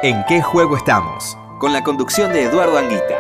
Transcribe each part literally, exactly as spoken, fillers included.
¿En qué juego estamos? Con la conducción de Eduardo Anguita.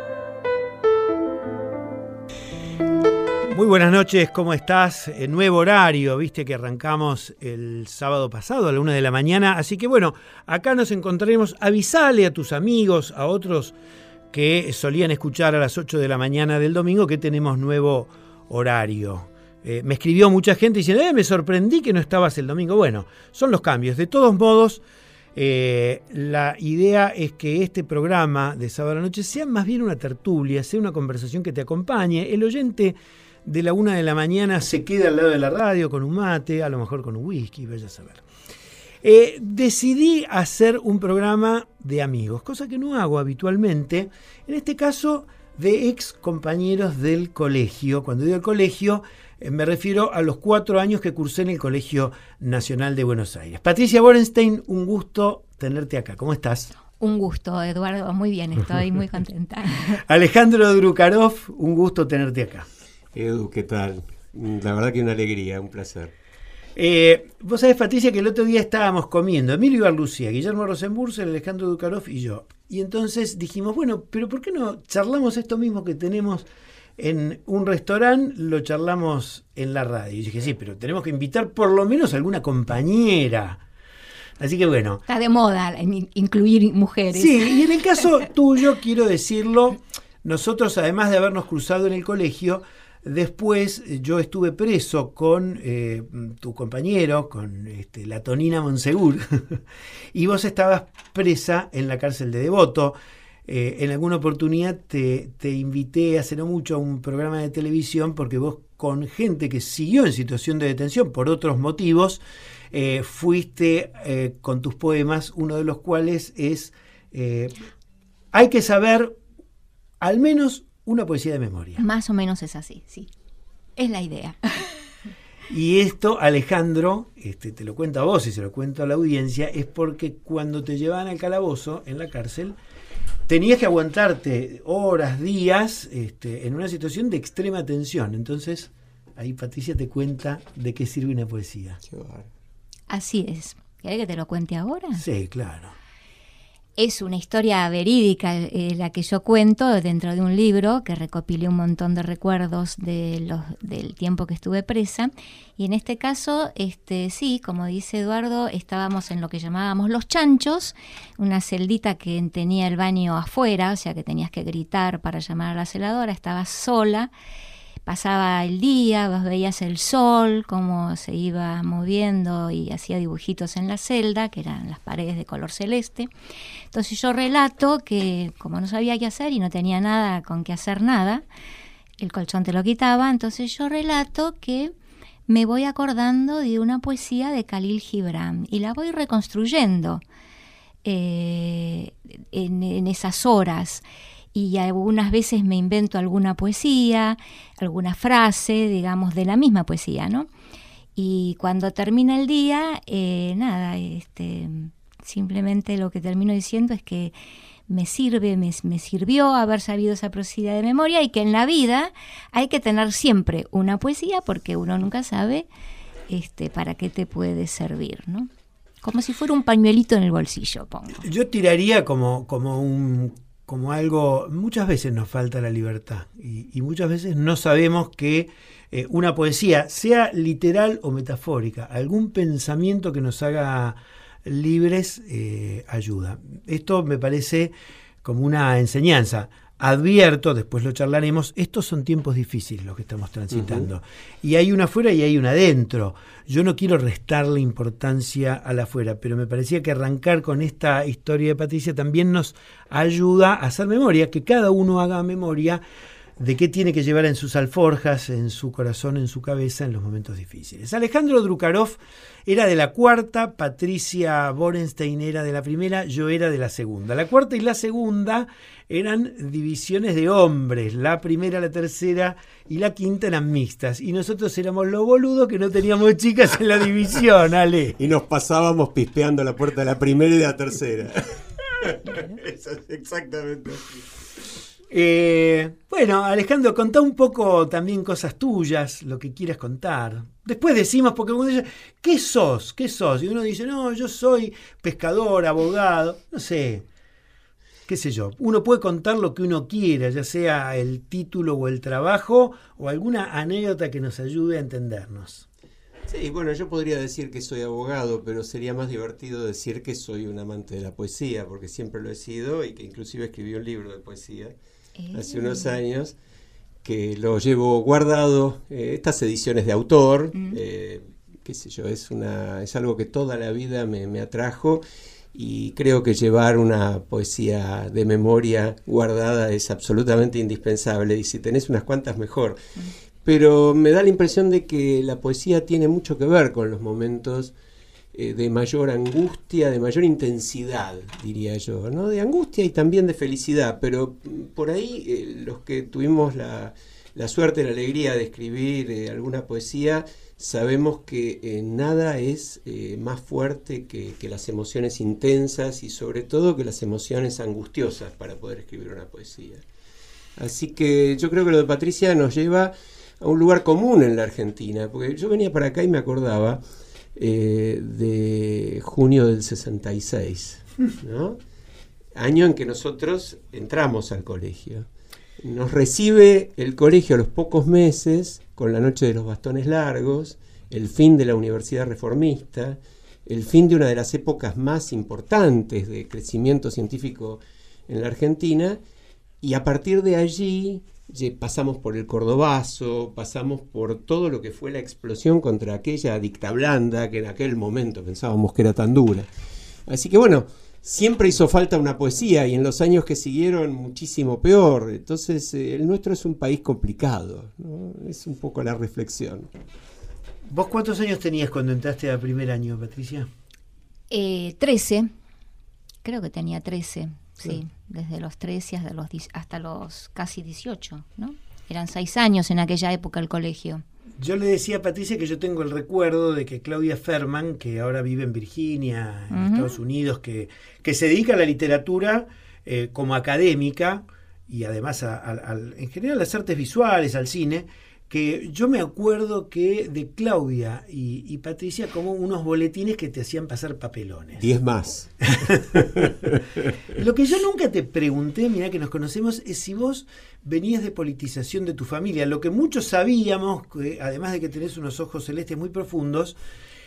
Muy buenas noches, ¿cómo estás? Eh, nuevo horario, viste que arrancamos el sábado pasado a la una de la mañana, así que bueno, acá nos encontraremos. Avisale a tus amigos, a otros que solían escuchar a las ocho de la mañana del domingo que tenemos nuevo horario. Eh, me escribió mucha gente diciendo, eh, me sorprendí que no estabas el domingo. Bueno, son los cambios. De todos modos, eh, la idea es que este programa de sábado a la noche sea más bien una tertulia, sea una conversación que te acompañe. El oyente de la una de la mañana se queda al lado de la radio con un mate, a lo mejor con un whisky, vaya a saber. Eh, decidí hacer un programa de amigos, cosa que no hago habitualmente. En este caso, de ex compañeros del colegio. Cuando digo el colegio, eh, me refiero a los cuatro años que cursé en el Colegio Nacional de Buenos Aires. Patricia Borenstein, un gusto tenerte acá. ¿Cómo estás? Un gusto, Eduardo. Muy bien, estoy muy contenta. Alejandro Drukarov, un gusto tenerte acá. Edu, ¿qué tal? La verdad que una alegría, un placer. Eh, vos sabés, Patricia, que el otro día estábamos comiendo, Emilio Ibarlucía, Guillermo Rosenburger, Alejandro Drukarov y yo. Y entonces dijimos, bueno, pero ¿por qué no charlamos esto mismo que tenemos en un restaurante, lo charlamos en la radio? Y dije, sí, pero tenemos que invitar por lo menos a alguna compañera. Así que bueno. Está de moda incluir mujeres. Sí, y en el caso tuyo, quiero decirlo, nosotros, además de habernos cruzado en el colegio, después yo estuve preso con eh, tu compañero, con este, la Tonina Monsegur, y vos estabas presa en la cárcel de Devoto. Eh, en alguna oportunidad te, te invité hace no mucho a un programa de televisión porque vos, con gente que siguió en situación de detención por otros motivos, eh, fuiste eh, con tus poemas, uno de los cuales es eh, hay que saber al menos una poesía de memoria. Más o menos es así, sí. Es la idea. Y esto, Alejandro, este, te lo cuento a vos y se lo cuento a la audiencia, es porque cuando te llevaban al calabozo, en la cárcel, tenías que aguantarte horas, días, este, en una situación de extrema tensión. Entonces, ahí Patricia te cuenta de qué sirve una poesía. Así es. ¿Querés que te lo cuente ahora? Sí, claro. Es una historia verídica eh, la que yo cuento dentro de un libro que recopilé un montón de recuerdos de los, del tiempo que estuve presa. Y en este caso, este, sí, como dice Eduardo, estábamos en lo que llamábamos Los Chanchos, una celdita que tenía el baño afuera, o sea que tenías que gritar para llamar a la celadora, estaba sola. Pasaba el día, vos veías el sol, cómo se iba moviendo y hacía dibujitos en la celda, que eran las paredes de color celeste. Entonces yo relato que como no sabía qué hacer y no tenía nada con qué hacer nada, el colchón te lo quitaba, entonces yo relato que me voy acordando de una poesía de Khalil Gibran y la voy reconstruyendo eh, en, en esas horas. Y algunas veces me invento alguna poesía, alguna frase, digamos, de la misma poesía, ¿no? Y cuando termina el día, eh, nada, este, simplemente lo que termino diciendo es que me sirve, me, me sirvió haber sabido esa poesía de memoria y que en la vida hay que tener siempre una poesía porque uno nunca sabe este, para qué te puede servir, ¿no? Como si fuera un pañuelito en el bolsillo, pongo. Yo tiraría como, como un... como algo, muchas veces nos falta la libertad y, y muchas veces no sabemos que eh, una poesía, sea literal o metafórica, algún pensamiento que nos haga libres eh, ayuda. Esto me parece como una enseñanza. Advierto, después lo charlaremos, estos son tiempos difíciles los que estamos transitando. Uh-huh. Y hay una afuera y hay una adentro. Yo no quiero restarle importancia a la afuera, pero me parecía que arrancar con esta historia de Patricia también nos ayuda a hacer memoria, que cada uno haga memoria de qué tiene que llevar en sus alforjas, en su corazón, en su cabeza, en los momentos difíciles. Alejandro Drukarov era de la cuarta, Patricia Borenstein era de la primera, yo era de la segunda. La cuarta y la segunda eran divisiones de hombres, la primera, la tercera y la quinta eran mixtas. Y nosotros éramos los boludos que no teníamos chicas en la división, Ale. Y nos pasábamos pispeando la puerta de la primera y de la tercera. Eso es exactamente así. Eh, bueno, Alejandro, contá un poco también cosas tuyas, lo que quieras contar. Después decimos, porque uno dice, ¿qué sos? ¿Qué sos? Y uno dice, no, yo soy pescador, abogado, no sé, qué sé yo. Uno puede contar lo que uno quiera, ya sea el título o el trabajo, o alguna anécdota que nos ayude a entendernos. Sí, bueno, yo podría decir que soy abogado, pero sería más divertido decir que soy un amante de la poesía, porque siempre lo he sido y que inclusive escribí un libro de poesía hace unos años, que lo llevo guardado, eh, estas ediciones de autor, mm. eh, qué sé yo, es, una, es algo que toda la vida me, me atrajo, y creo que llevar una poesía de memoria guardada es absolutamente indispensable, y si tenés unas cuantas mejor. Mm. Pero me da la impresión de que la poesía tiene mucho que ver con los momentos eh, de mayor angustia, de mayor intensidad, diría yo, ¿no? De angustia y también de felicidad, pero por ahí eh, los que tuvimos la, la suerte, la alegría de escribir eh, alguna poesía, sabemos que eh, nada es eh, más fuerte que, que las emociones intensas y sobre todo que las emociones angustiosas para poder escribir una poesía. Así que yo creo que lo de Patricia nos lleva a un lugar común en la Argentina, porque yo venía para acá y me acordaba eh, de junio del sesenta y seis, ¿no? Año en que nosotros entramos al colegio. Nos recibe el colegio a los pocos meses con la noche de los bastones largos, el fin de la Universidad Reformista, el fin de una de las épocas más importantes de crecimiento científico en la Argentina, y a partir de allí pasamos por el Cordobazo, pasamos por todo lo que fue la explosión contra aquella dicta blanda que en aquel momento pensábamos que era tan dura. Así que bueno, siempre hizo falta una poesía y en los años que siguieron muchísimo peor. Entonces eh, el nuestro es un país complicado, ¿no? Es un poco la reflexión. ¿Vos cuántos años tenías cuando entraste al primer año, Patricia? Eh, trece, creo que tenía trece. Sí, desde los trece hasta los, hasta los casi dieciocho, ¿no? Eran seis años en aquella época el colegio. Yo le decía a Patricia que yo tengo el recuerdo de que Claudia Ferman, que ahora vive en Virginia, en uh-huh. Estados Unidos, que, que se dedica a la literatura eh, como académica y además a, a, a, en general a las artes visuales, al cine, que yo me acuerdo que de Claudia y, y Patricia como unos boletines que te hacían pasar papelones. Diez más. Lo que yo nunca te pregunté, mirá que nos conocemos, es si vos venías de politización de tu familia. Lo que muchos sabíamos, que, además de que tenés unos ojos celestes muy profundos,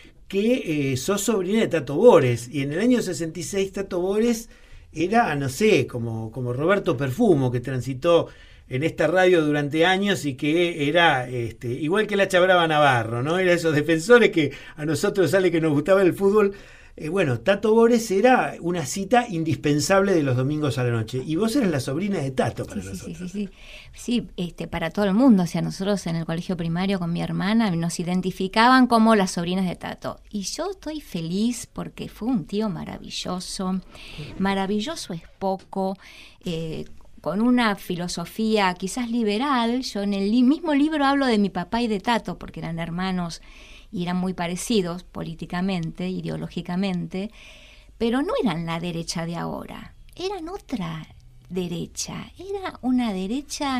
que eh, sos sobrina de Tato Bores. Y en el año sesenta y seis Tato Bores era, no sé, como, como Roberto Perfumo, que transitó en esta radio durante años y que era este, igual que la Chabrava Navarro, ¿no? Era esos defensores que a nosotros sale que nos gustaba el fútbol. Eh, bueno, Tato Bores era una cita indispensable de los domingos a la noche. Y vos eras la sobrina de Tato para sí, nosotros. Sí, sí, sí. Sí, este, para todo el mundo. O sea, nosotros en el colegio primario con mi hermana nos identificaban como las sobrinas de Tato. Y yo estoy feliz porque fue un tío maravilloso. Maravilloso es poco. Eh, con una filosofía quizás liberal. Yo en el li- mismo libro hablo de mi papá y de Tato, porque eran hermanos y eran muy parecidos políticamente, ideológicamente, pero no eran la derecha de ahora, eran otra derecha, era una derecha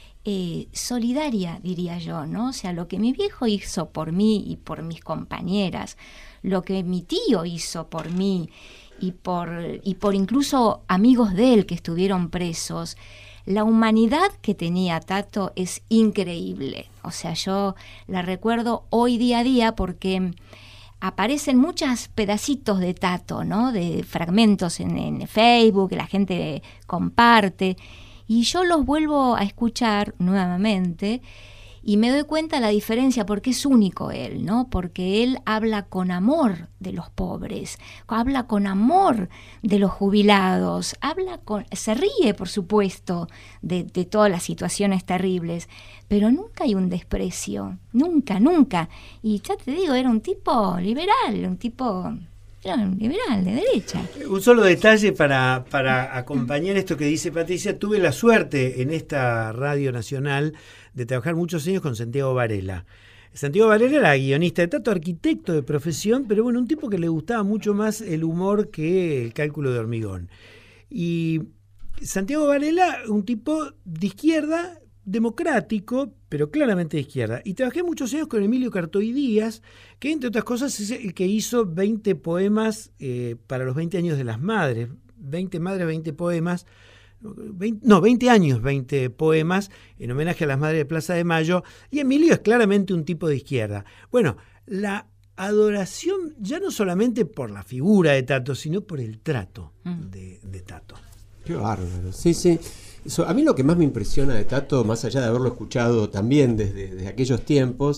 eh, solidaria, diría yo, ¿no? O sea, lo que mi viejo hizo por mí y por mis compañeras, lo que mi tío hizo por mí, y por, y por incluso amigos de él que estuvieron presos, la humanidad que tenía Tato es increíble. O sea, yo la recuerdo hoy día a día porque aparecen muchos pedacitos de Tato, ¿no? De fragmentos en, en Facebook, que la gente comparte, y yo los vuelvo a escuchar nuevamente y me doy cuenta de la diferencia, porque es único él, ¿no? Porque él habla con amor de los pobres, habla con amor de los jubilados, habla con, se ríe, por supuesto, de, de todas las situaciones terribles, pero nunca hay un desprecio, nunca, nunca. Y ya te digo, era un tipo liberal, un tipo... Era un liberal, de derecha. Un solo detalle para, para acompañar esto que dice Patricia. Tuve la suerte en esta radio nacional de trabajar muchos años con Santiago Varela. Santiago Varela era guionista de Tato, arquitecto de profesión, pero bueno, un tipo que le gustaba mucho más el humor que el cálculo de hormigón. Y Santiago Varela, un tipo de izquierda, democrático, pero claramente de izquierda. Y trabajé muchos años con Emilio Cartoy Díaz, que entre otras cosas es el que hizo veinte poemas eh, para los veinte años de las madres. veinte madres, veinte poemas. veinte, no, veinte años, veinte poemas en homenaje a las madres de Plaza de Mayo. Y Emilio es claramente un tipo de izquierda. Bueno, la adoración ya no solamente por la figura de Tato, sino por el trato mm. de, de Tato. Qué bárbaro, sí, sí. Eso, a mí lo que más me impresiona de Tato, más allá de haberlo escuchado también desde, desde aquellos tiempos,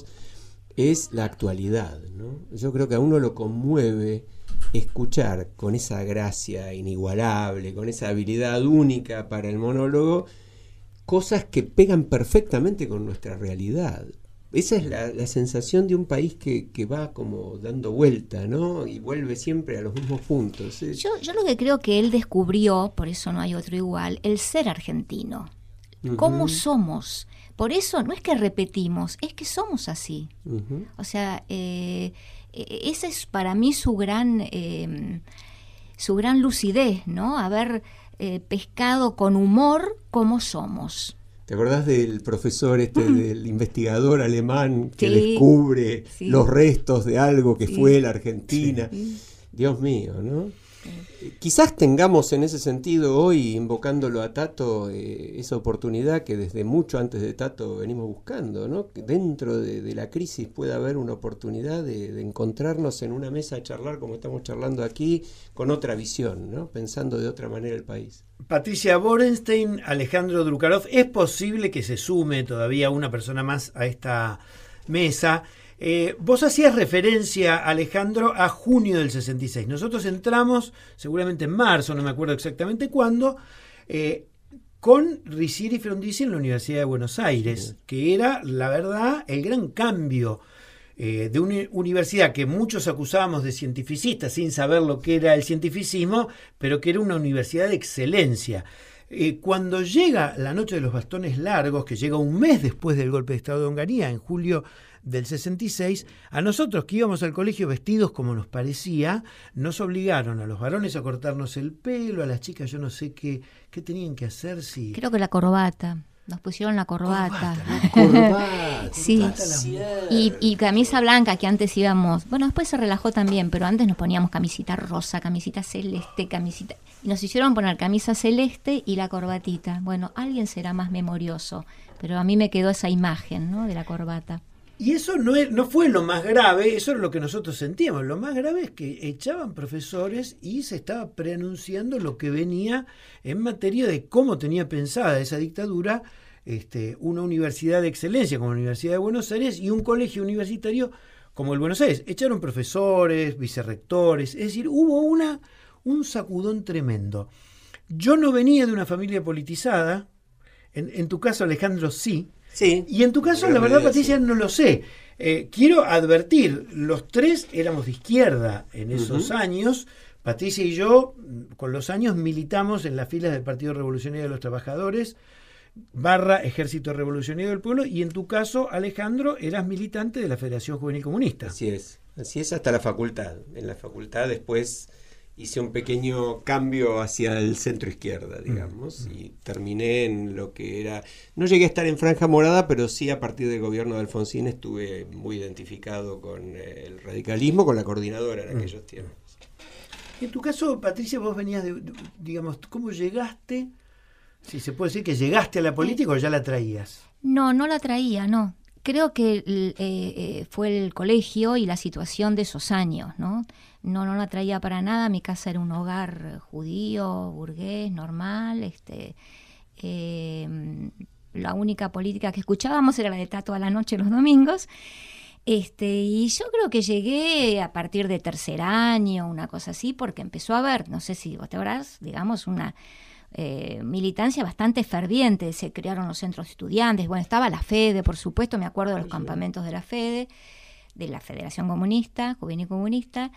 es la actualidad, ¿no? Yo creo que a uno lo conmueve escuchar con esa gracia inigualable, con esa habilidad única para el monólogo, cosas que pegan perfectamente con nuestra realidad. Esa es la, la sensación de un país que, que va como dando vuelta, ¿no? Y vuelve siempre a los mismos puntos. ¿eh? Yo, yo lo que creo que él descubrió, por eso no hay otro igual, el ser argentino. Uh-huh. ¿Cómo somos? Por eso no es que repetimos, es que somos así. Uh-huh. O sea, eh, esa es para mí su gran, eh, su gran lucidez, ¿no? Haber eh, pescado con humor cómo somos. ¿Te acordás del profesor, este, del investigador alemán que sí, descubre sí. los restos de algo que sí. fue la Argentina? Sí. Dios mío, ¿no? Sí. Quizás tengamos en ese sentido hoy, invocándolo a Tato, eh, esa oportunidad que desde mucho antes de Tato venimos buscando, ¿no? Que dentro de, de la crisis pueda haber una oportunidad de, de encontrarnos en una mesa a charlar como estamos charlando aquí, con otra visión, ¿no? Pensando de otra manera el país. Patricia Borenstein, Alejandro Drukarov, ¿es posible que se sume todavía una persona más a esta mesa? Eh, vos hacías referencia, Alejandro, a junio del sesenta y seis. Nosotros entramos, seguramente en marzo, no me acuerdo exactamente cuándo, eh, con Ricieri Frondizi en la Universidad de Buenos Aires, sí. que era, la verdad, el gran cambio eh, de una universidad que muchos acusábamos de cientificista sin saber lo que era el cientificismo, pero que era una universidad de excelencia. Eh, cuando llega la Noche de los Bastones Largos, que llega un mes después del golpe de Estado de Onganía, en julio del sesenta y seis, a nosotros que íbamos al colegio vestidos como nos parecía, nos obligaron a los varones a cortarnos el pelo, a las chicas yo no sé qué, qué tenían que hacer. Si... Creo que la corbata. Nos pusieron la corbata. Corbata, corbata sí. Y, y camisa blanca, que antes íbamos. Bueno, después se relajó también, pero antes nos poníamos camisita rosa, camisita celeste, camisita. Y nos hicieron poner camisa celeste y la corbatita. Bueno, alguien será más memorioso, pero a mí me quedó esa imagen, ¿no? De la corbata. Y eso no, es, no fue lo más grave, eso es lo que nosotros sentíamos. Lo más grave es que echaban profesores y se estaba preanunciando lo que venía en materia de cómo tenía pensada esa dictadura este, una universidad de excelencia como la Universidad de Buenos Aires y un colegio universitario como el Buenos Aires. Echaron profesores, vicerrectores, es decir, hubo una, un sacudón tremendo. Yo no venía de una familia politizada, en, en tu caso, Alejandro, sí. Sí. Y en tu caso, la verdad, Patricia, no lo sé. Eh, quiero advertir, los tres éramos de izquierda en esos uh-huh. años. Patricia y yo, con los años, militamos en las filas del Partido Revolucionario de los Trabajadores, barra Ejército Revolucionario del Pueblo, y en tu caso, Alejandro, eras militante de la Federación Juvenil Comunista. Así es, así es hasta la facultad. En la facultad después hice un pequeño cambio hacia el centro izquierda, digamos, mm. y terminé en lo que era... No llegué a estar en Franja Morada, pero sí a partir del gobierno de Alfonsín estuve muy identificado con el radicalismo, con la coordinadora en mm. aquellos tiempos. En tu caso, Patricia, vos venías de, digamos, ¿cómo llegaste? Si se puede decir que llegaste a la política o ya la traías. No, no la traía, no. Creo que eh, eh, fue el colegio y la situación de esos años, ¿no? No, no la traía para nada. Mi casa era un hogar judío, burgués, normal. Este, eh, la única política que escuchábamos era la de Tato a la noche los domingos. Este, y yo creo que llegué a partir de tercer año, una cosa así, porque empezó a haber, no sé si vos te habrás, digamos, una... Eh, militancia bastante ferviente, se crearon los centros de estudiantes, bueno, estaba la FEDE, por supuesto, me acuerdo de los campamentos de la FEDE, de la Federación Comunista, Juvenil Comunista,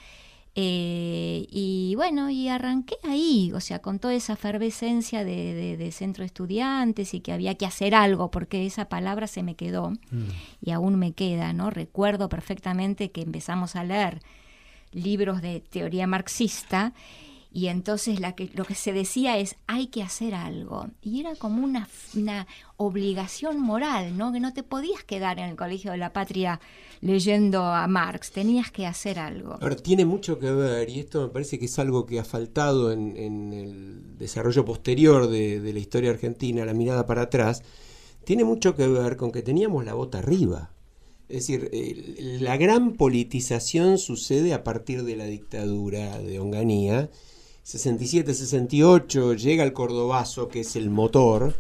eh, y bueno, y arranqué ahí, o sea, con toda esa efervescencia de, de, de centro de estudiantes y que había que hacer algo, porque esa palabra se me quedó, mm. y aún me queda, ¿no? Recuerdo perfectamente que empezamos a leer libros de teoría marxista. y entonces la que, lo que se decía es hay que hacer algo, y era como una, una obligación moral, ¿no? Que no te podías quedar en el Colegio de la Patria leyendo a Marx, tenías que hacer algo. Ahora, tiene mucho que ver, y esto me parece que es algo que ha faltado en, en el desarrollo posterior de, de la historia argentina, la mirada para atrás, tiene mucho que ver con que teníamos la bota arriba. Es decir, eh, la gran politización sucede a partir de la dictadura de Onganía, sesenta y siete sesenta y ocho, llega el Cordobazo, que es el motor,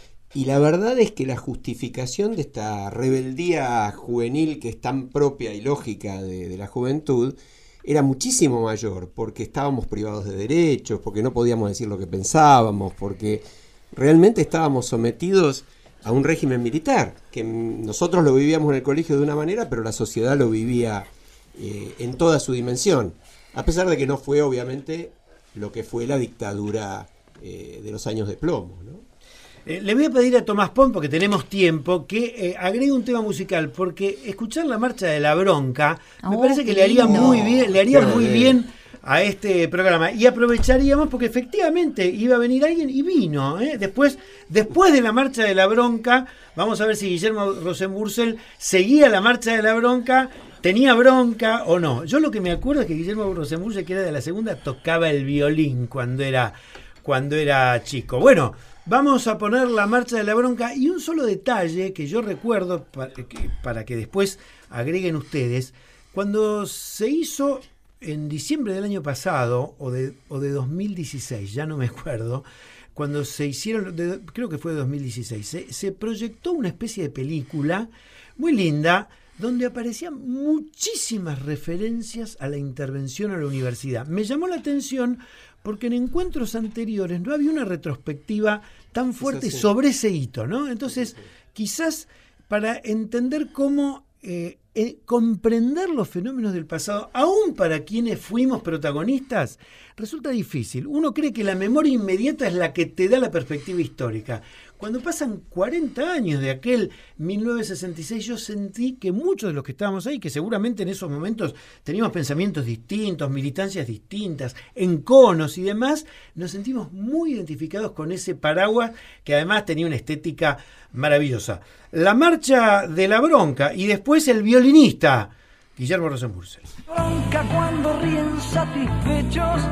y la verdad es que la justificación de esta rebeldía juvenil que es tan propia y lógica de, de la juventud era muchísimo mayor, porque estábamos privados de derechos, porque no podíamos decir lo que pensábamos, porque realmente estábamos sometidos a un régimen militar, que nosotros lo vivíamos en el colegio de una manera, pero la sociedad lo vivía eh, en toda su dimensión, a pesar de que no fue obviamente lo que fue la dictadura eh, de los años de plomo, ¿no? Eh, le voy a pedir a Tomás Pont, porque tenemos tiempo, que eh, agregue un tema musical, porque escuchar la marcha de la bronca me oh, parece que le haría lindo. muy bien, le haría Claro, muy eh. bien a este programa, y aprovecharíamos porque efectivamente iba a venir alguien y vino, ¿eh? después después de la marcha de la bronca. Vamos a ver si Guillermo Rosenbürzel seguía la marcha de la bronca, tenía bronca o no. Yo lo que me acuerdo es que Guillermo Rosenbürzel, que era de la segunda, tocaba el violín cuando era cuando era chico. Bueno, vamos a poner la marcha de la bronca, y un solo detalle que yo recuerdo para que, para que después agreguen ustedes: cuando se hizo en diciembre del año pasado, o de, o de dos mil dieciséis, ya no me acuerdo, cuando se hicieron, de, creo que fue de dos mil dieciséis, se, se proyectó una especie de película muy linda, donde aparecían muchísimas referencias a la intervención a la universidad. Me llamó la atención porque en encuentros anteriores no había una retrospectiva tan fuerte sí. sobre ese hito, ¿no? Entonces, quizás para entender cómo eh, eh, comprender los fenómenos del pasado, aún para quienes fuimos protagonistas, resulta difícil. Uno cree que la memoria inmediata es la que te da la perspectiva histórica. Cuando pasan cuarenta años de aquel mil novecientos sesenta y seis, yo sentí que muchos de los que estábamos ahí, que seguramente en esos momentos teníamos pensamientos distintos, militancias distintas, enconos y demás, nos sentimos muy identificados con ese paraguas que además tenía una estética maravillosa. La marcha de la bronca, y después el violinista Guillermo Rosenbürzel. Bronca cuando ríen satisfechos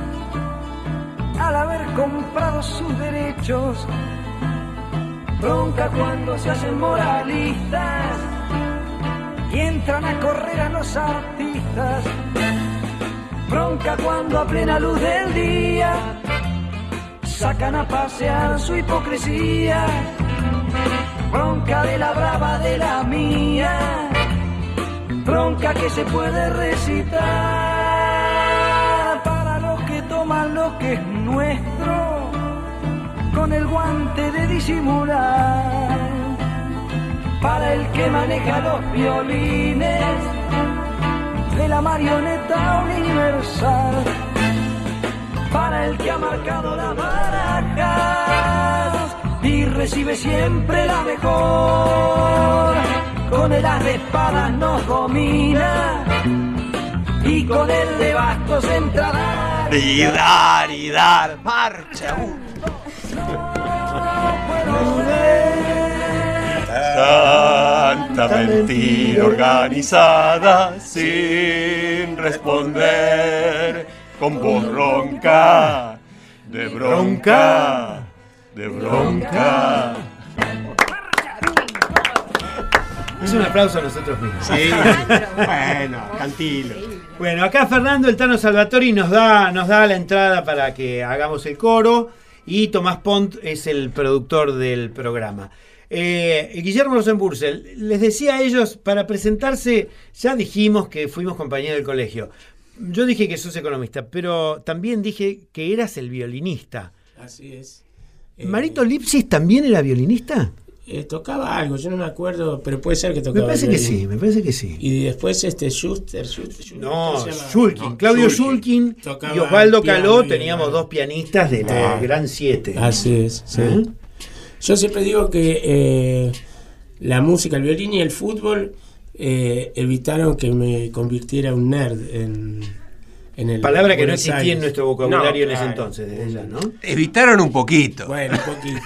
al haber comprado sus derechos. Bronca cuando se hacen moralistas y entran a correr a los artistas. Bronca cuando a plena luz del día sacan a pasear su hipocresía. Bronca de la brava de la mía, bronca que se puede recitar para los que toman lo que es nuestro con el guante de disimular, para el que maneja los violines de la marioneta universal, para el que ha marcado las barajas y recibe siempre la mejor, con el as de espadas nos domina y con el de bastos entra a dar y dar y dar marcha. Tanta mentira organizada sin responder, con voz ronca, de bronca, de bronca. Es un aplauso a nosotros mismos. Sí, bueno, cantilo. Bueno, acá Fernando El Tano Salvatori nos da, nos da la entrada para que hagamos el coro, y Tomás Pont es el productor del programa. Eh, Guillermo Rosenbürzel, les decía a ellos, para presentarse, ya dijimos que fuimos compañeros del colegio. Yo dije que sos economista, pero también dije que eras el violinista. Así es. Eh, ¿Marito Lipsis también era violinista? Eh, tocaba algo, yo no me acuerdo, pero puede ser que tocaba. Me parece que sí, me parece que sí. Y después este Schuster, Schuster, Schuster No, ¿cómo se llama? Shulkin, No, Claudio Shulkin. Shulkin Tocaba y Osvaldo piano Caló, y teníamos el- dos pianistas de la Ah. Gran Siete. Así es, sí. ¿Eh? Yo siempre digo que eh, la música, el violín y el fútbol eh, evitaron que me convirtiera en un nerd en, en el palabra que no Buenos existía Aires. en nuestro vocabulario No, en ese claro. entonces, desde ya, ¿no? Evitaron un poquito. Bueno, un poquito,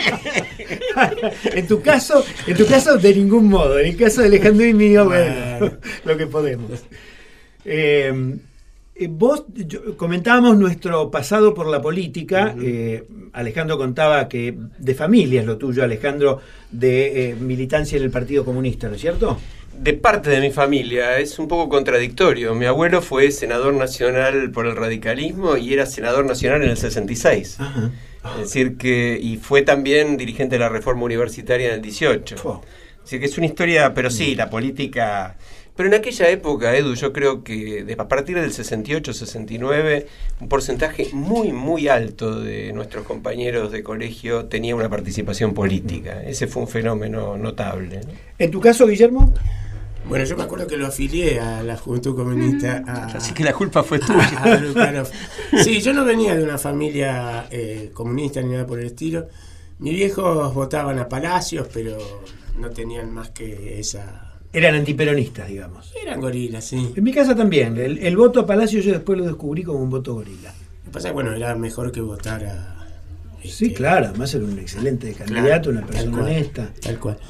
sí. en tu caso, en tu caso de ningún modo. En el caso de Alejandro y mío, bueno, Bueno. lo que podemos. Eh, eh, vos yo- comentábamos nuestro pasado por la política. Ujú. eh, Alejandro contaba que de familia es lo tuyo, Alejandro, de eh, militancia en el Partido Comunista, ¿no es cierto? De parte de mi familia es un poco contradictorio. Mi abuelo fue senador nacional por el radicalismo y era senador nacional en el sesenta y seis. Ajá. Es decir que, y fue también dirigente de la reforma universitaria en el dieciocho. Fo. Es decir que es una historia, pero sí, la política. Pero en aquella época, Edu, yo creo que de- a partir del sesenta y ocho, sesenta y nueve, un porcentaje muy, muy alto de nuestros compañeros de colegio tenía una participación política. Ese fue un fenómeno notable, ¿no? ¿En tu caso, Guillermo? Bueno, yo me acuerdo que lo afilié a la Juventud Comunista. A, Así que la culpa fue a- tuya. a Lucarov. Sí, yo no venía de una familia eh, comunista ni nada por el estilo. Mis viejos votaban a Palacios, pero no tenían más que esa... Eran antiperonistas, digamos. Eran gorilas, sí. En mi casa también. El, el voto a Palacio yo después lo descubrí como un voto gorila. Lo que pasa es que, bueno, era mejor que votar a... Sí, este, claro. Además era un excelente candidato, Claro, una persona tal cual, honesta. Tal cual.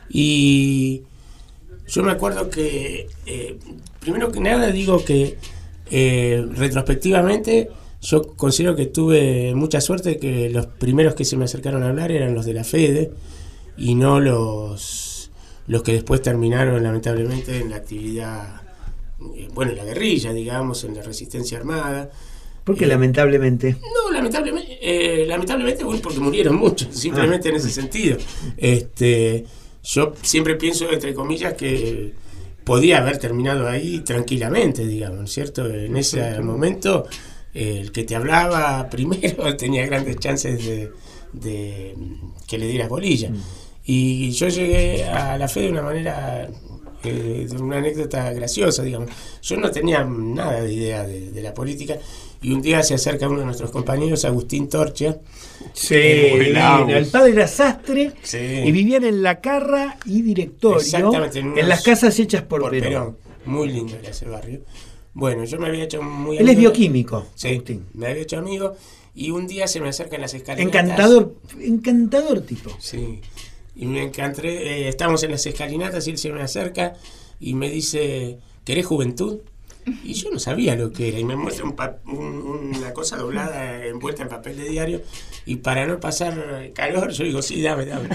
Y yo me acuerdo que, eh, primero que nada digo que eh, retrospectivamente yo considero que tuve mucha suerte, que los primeros que se me acercaron a hablar eran los de la Fede y no los, los que después terminaron lamentablemente en la actividad, eh, bueno, en la guerrilla, digamos, en la resistencia armada. Porque Eh, lamentablemente. No, lamentablemente, eh, lamentablemente bueno, porque murieron muchos, simplemente Ah. en ese sentido. Este, yo siempre pienso, entre comillas, que podía haber terminado ahí tranquilamente, digamos, ¿cierto? En ese momento, eh, el que te hablaba primero tenía grandes chances de, de que le dieras bolilla. Y yo llegué a la fe de una manera, eh, de una anécdota graciosa, digamos. Yo no tenía nada de idea de, de la política. Y un día se acerca uno de nuestros compañeros, Agustín Torcha. Sí, Muy divino. El padre era sastre Sí. y vivían en la Carra y directorio. Exactamente, en En, unos- las casas hechas por, por Perón. Perón. Muy lindo era ese barrio. Bueno, yo me había hecho muy Él es amigo- bioquímico, Sí, Agustín. me había hecho amigo. Y un día se me acerca en las escalinatas. Encantador, encantador tipo. Sí. Y me encanté. Eh, estamos en las escalinatas y él se me acerca y me dice: ¿querés juventud? Y yo no sabía lo que era. Y me muestra un pa- un- una cosa doblada envuelta en papel de diario. Y para no pasar calor, yo digo: sí, dame, dame.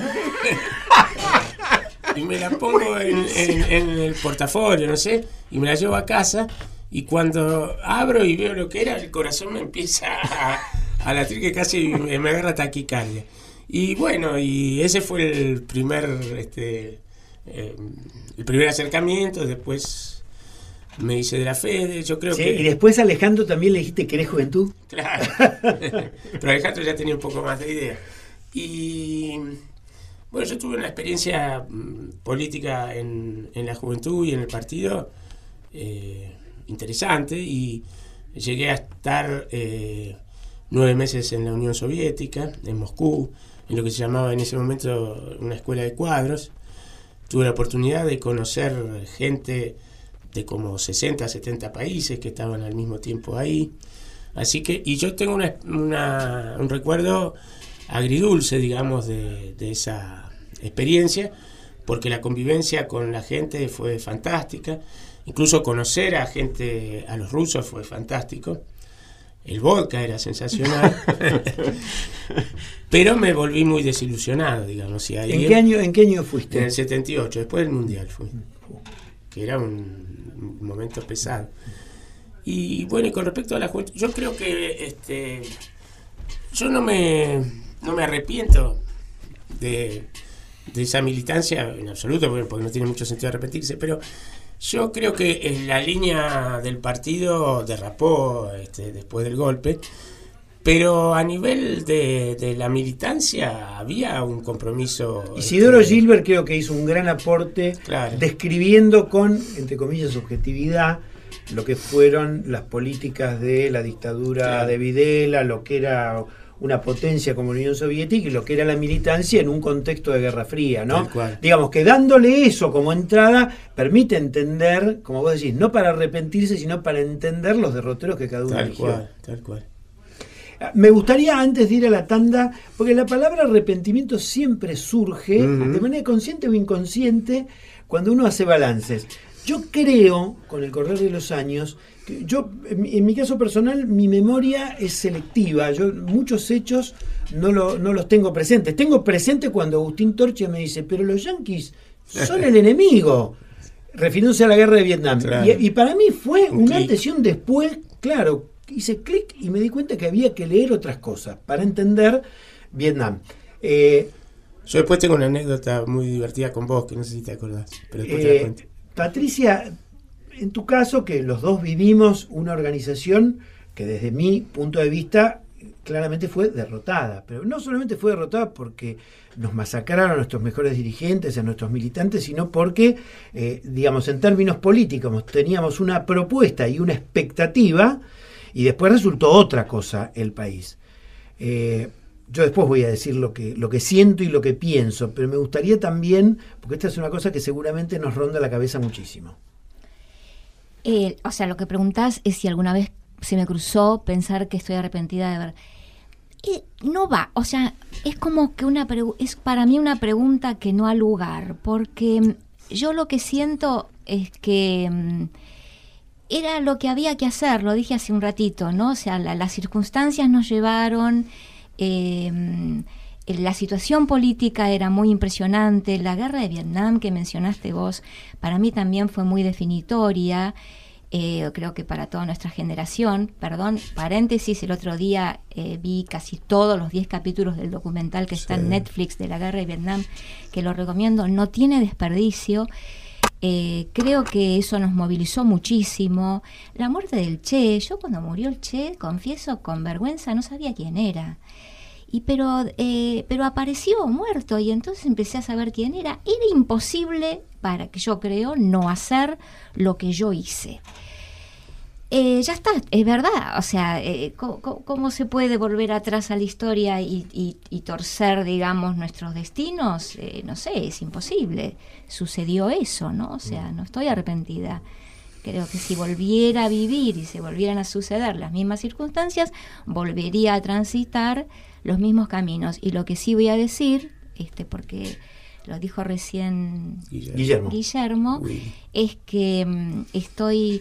Y me la pongo en, en- en el portafolio, no sé, y me la llevo a casa. Y cuando abro y veo lo que era, el corazón me empieza a, a latir, que casi me, me agarra taquicardia. Y bueno, y ese fue el primer, este, eh, el primer acercamiento. Después me hice de la Fede. Yo creo Sí, que y después a Alejandro también le dijiste, ¿querés juventud? Claro. Pero Alejandro ya tenía un poco más de idea. Y bueno, yo tuve una experiencia mm, política en, en la juventud y en el partido eh, interesante, y llegué a estar eh, nueve meses en la Unión Soviética, en Moscú, en lo que se llamaba en ese momento una escuela de cuadros. Tuve la oportunidad de conocer gente de como sesenta, setenta países que estaban al mismo tiempo ahí. Así que, y yo tengo una, una, un recuerdo agridulce, digamos, de, de esa experiencia, porque la convivencia con la gente fue fantástica. Incluso conocer a gente, a los rusos, fue fantástico. El vodka era sensacional. Pero me volví muy desilusionado, digamos. Y ahí ¿En qué año, en qué año fuiste? En el setenta y ocho, después del Mundial fue. Que era un, un momento pesado. Y bueno, y con respecto a la juventud, yo creo que este yo no me no me arrepiento de, de esa militancia en absoluto, porque, porque no tiene mucho sentido arrepentirse, pero yo creo que en la línea del partido derrapó este, después del golpe, pero a nivel de, de la militancia había un compromiso. Isidoro este, Gilbert creo que hizo un gran aporte, Claro. describiendo con, entre comillas, objetividad lo que fueron las políticas de la dictadura Claro. de Videla, lo que era una potencia como la Unión Soviética y lo que era la militancia en un contexto de Guerra Fría, ¿no? Tal cual. Digamos que dándole eso como entrada permite entender, como vos decís, no para arrepentirse, sino para entender los derroteros que cada uno Tal eligió. cual, tal cual. Me gustaría, antes de ir a la tanda, porque la palabra arrepentimiento siempre surge, uh-huh, de manera consciente o inconsciente, cuando uno hace balances. Yo creo, con el correr de los años, que yo, en mi, en mi caso personal, mi memoria es selectiva. Yo muchos hechos no, lo, no los tengo presentes. Tengo presente cuando Agustín Torchia me dice, pero los yanquis son el enemigo, refiriéndose a la guerra de Vietnam. Claro. Y, y para mí fue un, un antes y un después, claro. Hice clic y me di cuenta que había que leer otras cosas para entender Vietnam. Eh, Yo después tengo una anécdota muy divertida con vos, que no sé si te acordás, pero después eh, te la cuento. Patricia, en tu caso, que los dos vivimos una organización que desde mi punto de vista claramente fue derrotada, pero no solamente fue derrotada porque nos masacraron a nuestros mejores dirigentes, a nuestros militantes, sino porque, eh, digamos, en términos políticos teníamos una propuesta y una expectativa. Y después resultó otra cosa el país. Eh, yo después voy a decir lo que, lo que siento y lo que pienso, pero me gustaría también, porque esta es una cosa que seguramente nos ronda la cabeza muchísimo. Eh, o sea, lo que preguntás es si alguna vez se me cruzó pensar que estoy arrepentida de haber... Eh, no va, o sea, es como que una pregu- es para mí una pregunta que no ha lugar, porque yo lo que siento es que... Mm, era lo que había que hacer, lo dije hace un ratito, ¿no? O sea, la, las circunstancias nos llevaron, eh, la situación política era muy impresionante, la guerra de Vietnam que mencionaste vos, para mí también fue muy definitoria, eh, creo que para toda nuestra generación. Perdón, paréntesis, el otro día eh, vi casi todos los diez capítulos del documental que está sí. en Netflix de la guerra de Vietnam, que lo recomiendo, no tiene desperdicio. Eh, creo que eso nos movilizó muchísimo. La muerte del Che, yo cuando murió el Che, confieso con vergüenza, no sabía quién era. Y pero, eh, pero apareció muerto y entonces empecé a saber quién era. Era imposible, para que yo creo, no hacer lo que yo hice. Eh, ya está, es verdad. O sea, eh, ¿cómo, ¿cómo se puede volver atrás a la historia y, y, y torcer, digamos, nuestros destinos? Eh, no sé, es imposible. Sucedió eso, ¿no? O sea, no estoy arrepentida. Creo que si volviera a vivir y se volvieran a suceder las mismas circunstancias, volvería a transitar los mismos caminos. Y lo que sí voy a decir, este, porque lo dijo recién Guillermo, Guillermo es que um, estoy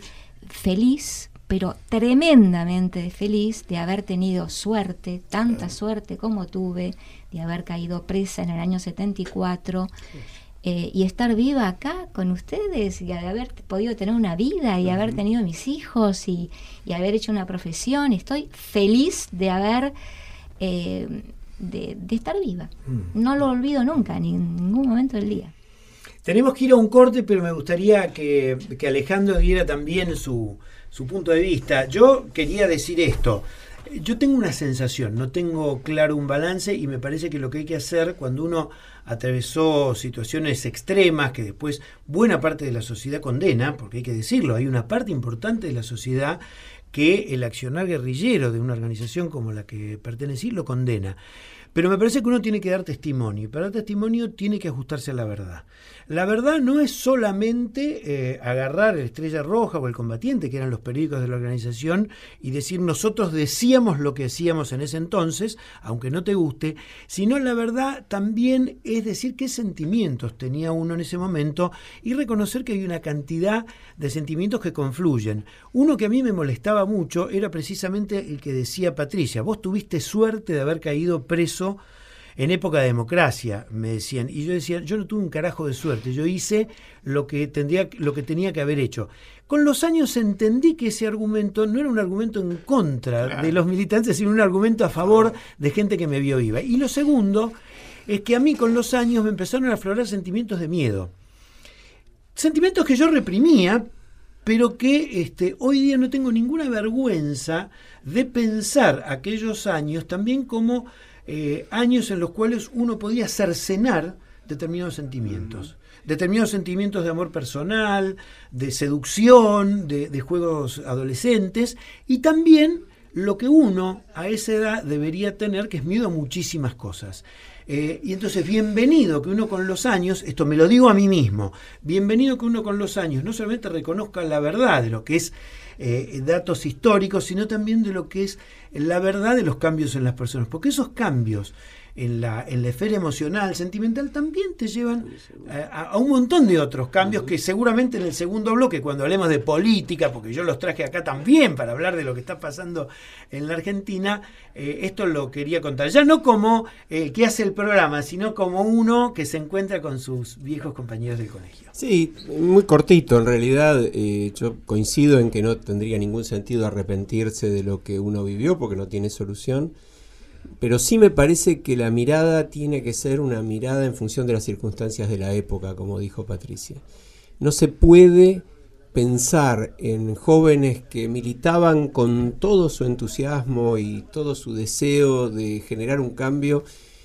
feliz, pero tremendamente feliz de haber tenido suerte, tanta suerte como tuve, de haber caído presa en el año setenta y cuatro eh, y estar viva acá con ustedes y de haber podido tener una vida y haber tenido mis hijos y, y haber hecho una profesión. Estoy feliz de haber eh, de, de estar viva. No lo olvido nunca, ni en ningún momento del día. Tenemos que ir a un corte, pero me gustaría que, que Alejandro diera también su, su punto de vista. Yo quería decir esto. Yo tengo una sensación, no tengo claro un balance y me parece que lo que hay que hacer cuando uno atravesó situaciones extremas que después buena parte de la sociedad condena, porque hay que decirlo, hay una parte importante de la sociedad que el accionar guerrillero de una organización como la que pertenecí lo condena. Pero me parece que uno tiene que dar testimonio y para dar testimonio tiene que ajustarse a la verdad. La verdad no es solamente eh, agarrar el Estrella Roja o el Combatiente, que eran los periódicos de la organización, y decir nosotros decíamos lo que decíamos en ese entonces, aunque no te guste, sino la verdad también es decir qué sentimientos tenía uno en ese momento y reconocer que hay una cantidad de sentimientos que confluyen. Uno que a mí me molestaba mucho era precisamente el que decía Patricia, vos tuviste suerte de haber caído preso en época de democracia, me decían, y yo decía, yo no tuve un carajo de suerte, yo hice lo que tendría, lo que tenía que haber hecho. Con los años entendí que ese argumento no era un argumento en contra claro. de los militantes, sino un argumento a favor de gente que me vio viva. Y lo segundo es que a mí con los años me empezaron a aflorar sentimientos de miedo. Sentimientos que yo reprimía, pero que este, hoy día no tengo ninguna vergüenza de pensar aquellos años también como eh, años en los cuales uno podía cercenar determinados sentimientos. Uh-huh. Determinados sentimientos de amor personal, de seducción, de, de juegos adolescentes, y también lo que uno a esa edad debería tener, que es miedo a muchísimas cosas. Eh, y entonces, bienvenido que uno con los años, esto me lo digo a mí mismo, bienvenido que uno con los años no solamente reconozca la verdad de lo que es eh, datos históricos, sino también de lo que es la verdad de los cambios en las personas, porque esos cambios en la, en la esfera emocional, sentimental, también te llevan a, a un montón de otros cambios que seguramente en el segundo bloque, cuando hablemos de política, porque yo los traje acá también para hablar de lo que está pasando en la Argentina, eh, esto lo quería contar, ya no como el que hace el programa, sino como uno que se encuentra con sus viejos compañeros del colegio. Sí, muy cortito, en realidad eh, yo coincido en que no tendría ningún sentido arrepentirse de lo que uno vivió, porque no tiene solución. Pero sí me parece que la mirada tiene que ser una mirada en función de las circunstancias de la época, como dijo Patricia. No se puede pensar en jóvenes que militaban con todo su entusiasmo y todo su deseo de generar un cambio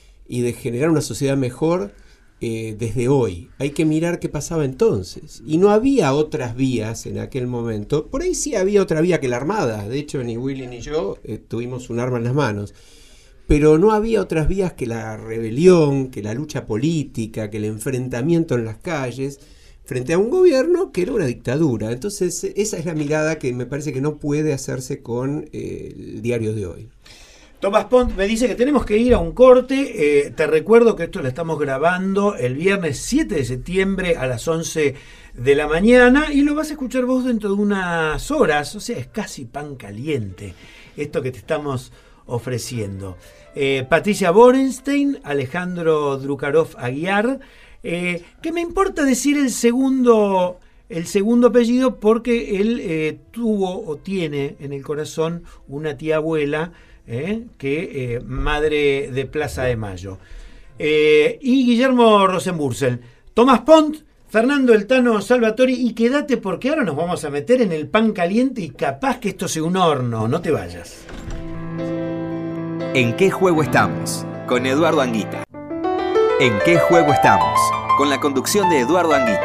y de generar una sociedad mejor eh, desde hoy. Hay que mirar qué pasaba entonces. Y no había otras vías en aquel momento. Por ahí sí había otra vía que la armada. De hecho, ni Willy ni yo eh, tuvimos un arma en las manos. Pero no había otras vías que la rebelión, que la lucha política, que el enfrentamiento en las calles, frente a un gobierno que era una dictadura. Entonces, esa es la mirada que me parece que no puede hacerse con eh, el diario de hoy. Tomás Pont me dice que tenemos que ir a un corte. Eh, te recuerdo que esto lo estamos grabando el viernes siete de septiembre a las once de la mañana y lo vas a escuchar vos dentro de unas horas. O sea, es casi pan caliente esto que te estamos ofreciendo. Eh, Patricia Borenstein, Alejandro Drukarov Aguiar, eh, que me importa decir el segundo, el segundo apellido porque él eh, tuvo o tiene en el corazón una tía abuela eh, que eh, madre de Plaza de Mayo. Eh, y Guillermo Rosenbursel. Tomás Pont, Fernando El Tano Salvatori, y quédate porque ahora nos vamos a meter en el pan caliente y capaz que esto sea un horno, no te vayas. ¿En qué juego estamos? Con Eduardo Anguita. ¿En qué juego estamos? Con la conducción de Eduardo Anguita.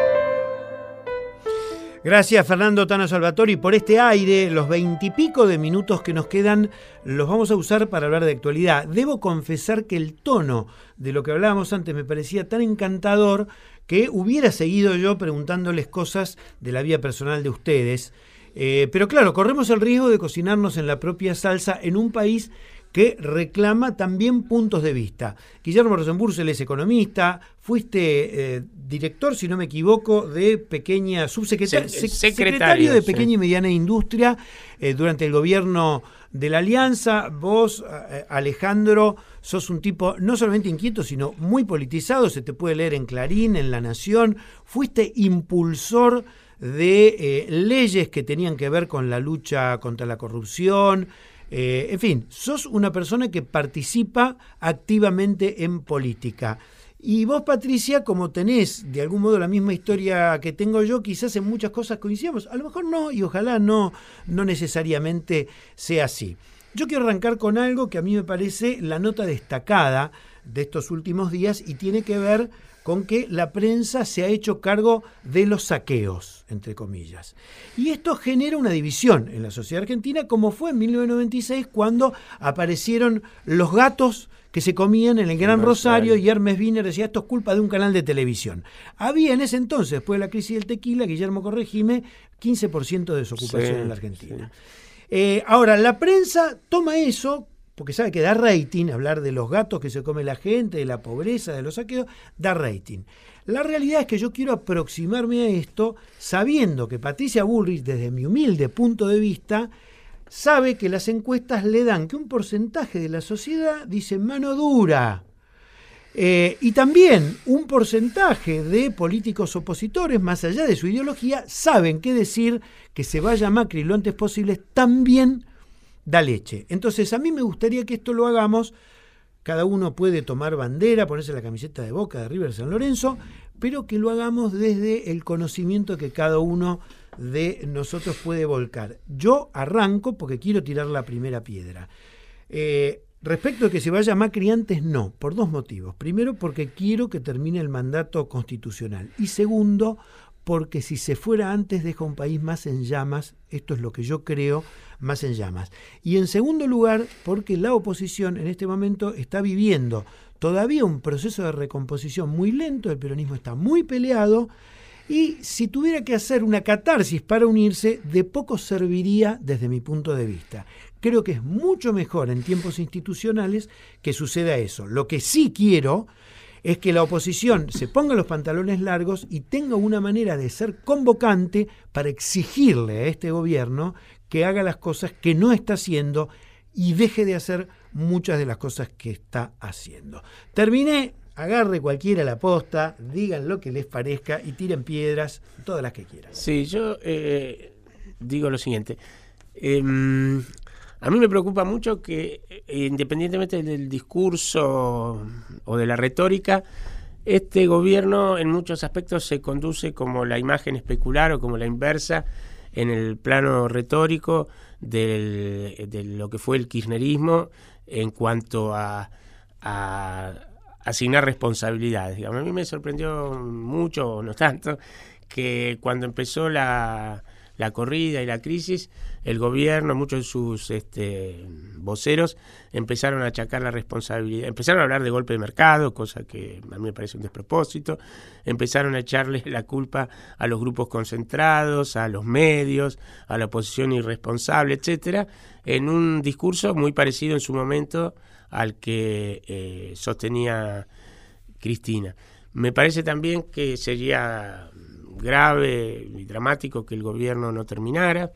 Gracias, Fernando Tano Salvatori, por este aire. Los veintipico de minutos que nos quedan los vamos a usar para hablar de actualidad. Debo confesar que el tono de lo que hablábamos antes me parecía tan encantador que hubiera seguido yo preguntándoles cosas de la vida personal de ustedes. Eh, pero claro, corremos el riesgo de cocinarnos en la propia salsa en un país que reclama también puntos de vista. Guillermo Rosenbursel es economista, fuiste eh, director, si no me equivoco, de pequeña subsecretario, Se, secretario, secretario de pequeña sí. y mediana industria eh, durante el gobierno de la Alianza. Vos, eh, Alejandro, sos un tipo no solamente inquieto, sino muy politizado, se te puede leer en Clarín, en La Nación. Fuiste impulsor de eh, leyes que tenían que ver con la lucha contra la corrupción. Eh, en fin, sos una persona que participa activamente en política. Y vos, Patricia, como tenés de algún modo la misma historia que tengo yo, quizás en muchas cosas coincidamos. A lo mejor no, y ojalá no, no necesariamente sea así. Yo quiero arrancar con algo que a mí me parece la nota destacada de estos últimos días y tiene que ver con que la prensa se ha hecho cargo de los saqueos, entre comillas. Y esto genera una división en la sociedad argentina, como fue en mil novecientos noventa y seis, cuando aparecieron los gatos que se comían en el Gran Rosario, y Hermes Wiener decía, esto es culpa de un canal de televisión. Había en ese entonces, después de la crisis del tequila, Guillermo corregime, quince por ciento de desocupación sí, en la Argentina. Sí. Eh, ahora, la prensa toma eso, porque sabe que da rating, hablar de los gatos que se come la gente, de la pobreza, de los saqueos, da rating. La realidad es que yo quiero aproximarme a esto sabiendo que Patricia Bullrich, desde mi humilde punto de vista, sabe que las encuestas le dan que un porcentaje de la sociedad dice mano dura. Eh, y también un porcentaje de políticos opositores, más allá de su ideología, saben que decir que se vaya Macri lo antes posible también da leche. Entonces, a mí me gustaría que esto lo hagamos. Cada uno puede tomar bandera, ponerse la camiseta de Boca, de River, San Lorenzo, pero que lo hagamos desde el conocimiento que cada uno de nosotros puede volcar. Yo arranco porque quiero tirar la primera piedra. Eh, respecto a que se vaya Macri antes, no, por dos motivos. Primero, porque quiero que termine el mandato constitucional. Y segundo, porque si se fuera antes deja un país más en llamas, esto es lo que yo creo, más en llamas. Y en segundo lugar, porque la oposición en este momento está viviendo todavía un proceso de recomposición muy lento, el peronismo está muy peleado, y si tuviera que hacer una catarsis para unirse, de poco serviría desde mi punto de vista. Creo que es mucho mejor en tiempos institucionales que suceda eso. Lo que sí quiero es que la oposición se ponga los pantalones largos y tenga una manera de ser convocante para exigirle a este gobierno que haga las cosas que no está haciendo y deje de hacer muchas de las cosas que está haciendo. Terminé. Agarre cualquiera la posta, digan lo que les parezca y tiren piedras, todas las que quieran. Sí, yo eh, digo lo siguiente. Eh, a mí me preocupa mucho que, eh, independientemente del discurso o de la retórica, este gobierno en muchos aspectos se conduce como la imagen especular o como la inversa en el plano retórico del, de lo que fue el kirchnerismo en cuanto a... a asignar responsabilidades. Digamos, a mí me sorprendió mucho, no tanto, que cuando empezó la, la corrida y la crisis, el gobierno, muchos de sus este, voceros empezaron a achacar la responsabilidad, empezaron a hablar de golpe de mercado, cosa que a mí me parece un despropósito, empezaron a echarle la culpa a los grupos concentrados, a los medios, a la oposición irresponsable, etcétera, en un discurso muy parecido en su momento al que eh, sostenía Cristina. Me parece también que sería grave y dramático que el gobierno no terminara,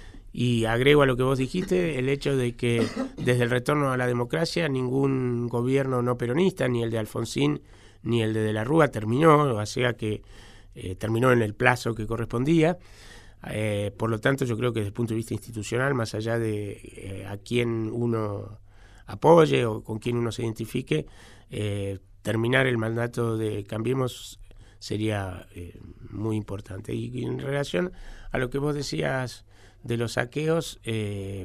y agrego a lo que vos dijiste el hecho de que desde el retorno a la democracia ningún gobierno no peronista, ni el de Alfonsín ni el de De la Rúa terminó, o sea que eh, terminó en el plazo que correspondía. Eh, por lo tanto, yo creo que desde el punto de vista institucional, más allá de eh, a quién uno apoye o con quien uno se identifique, eh, terminar el mandato de Cambiemos sería eh, muy importante. Y, y en relación a lo que vos decías de los saqueos, eh,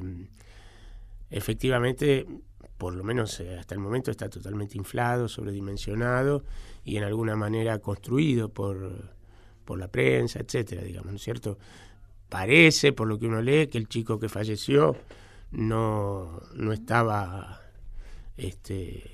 efectivamente, por lo menos eh, hasta el momento está totalmente inflado, sobredimensionado y en alguna manera construido por, por la prensa, etcétera, digamos, ¿no es cierto? Parece, por lo que uno lee, que el chico que falleció no, no estaba este,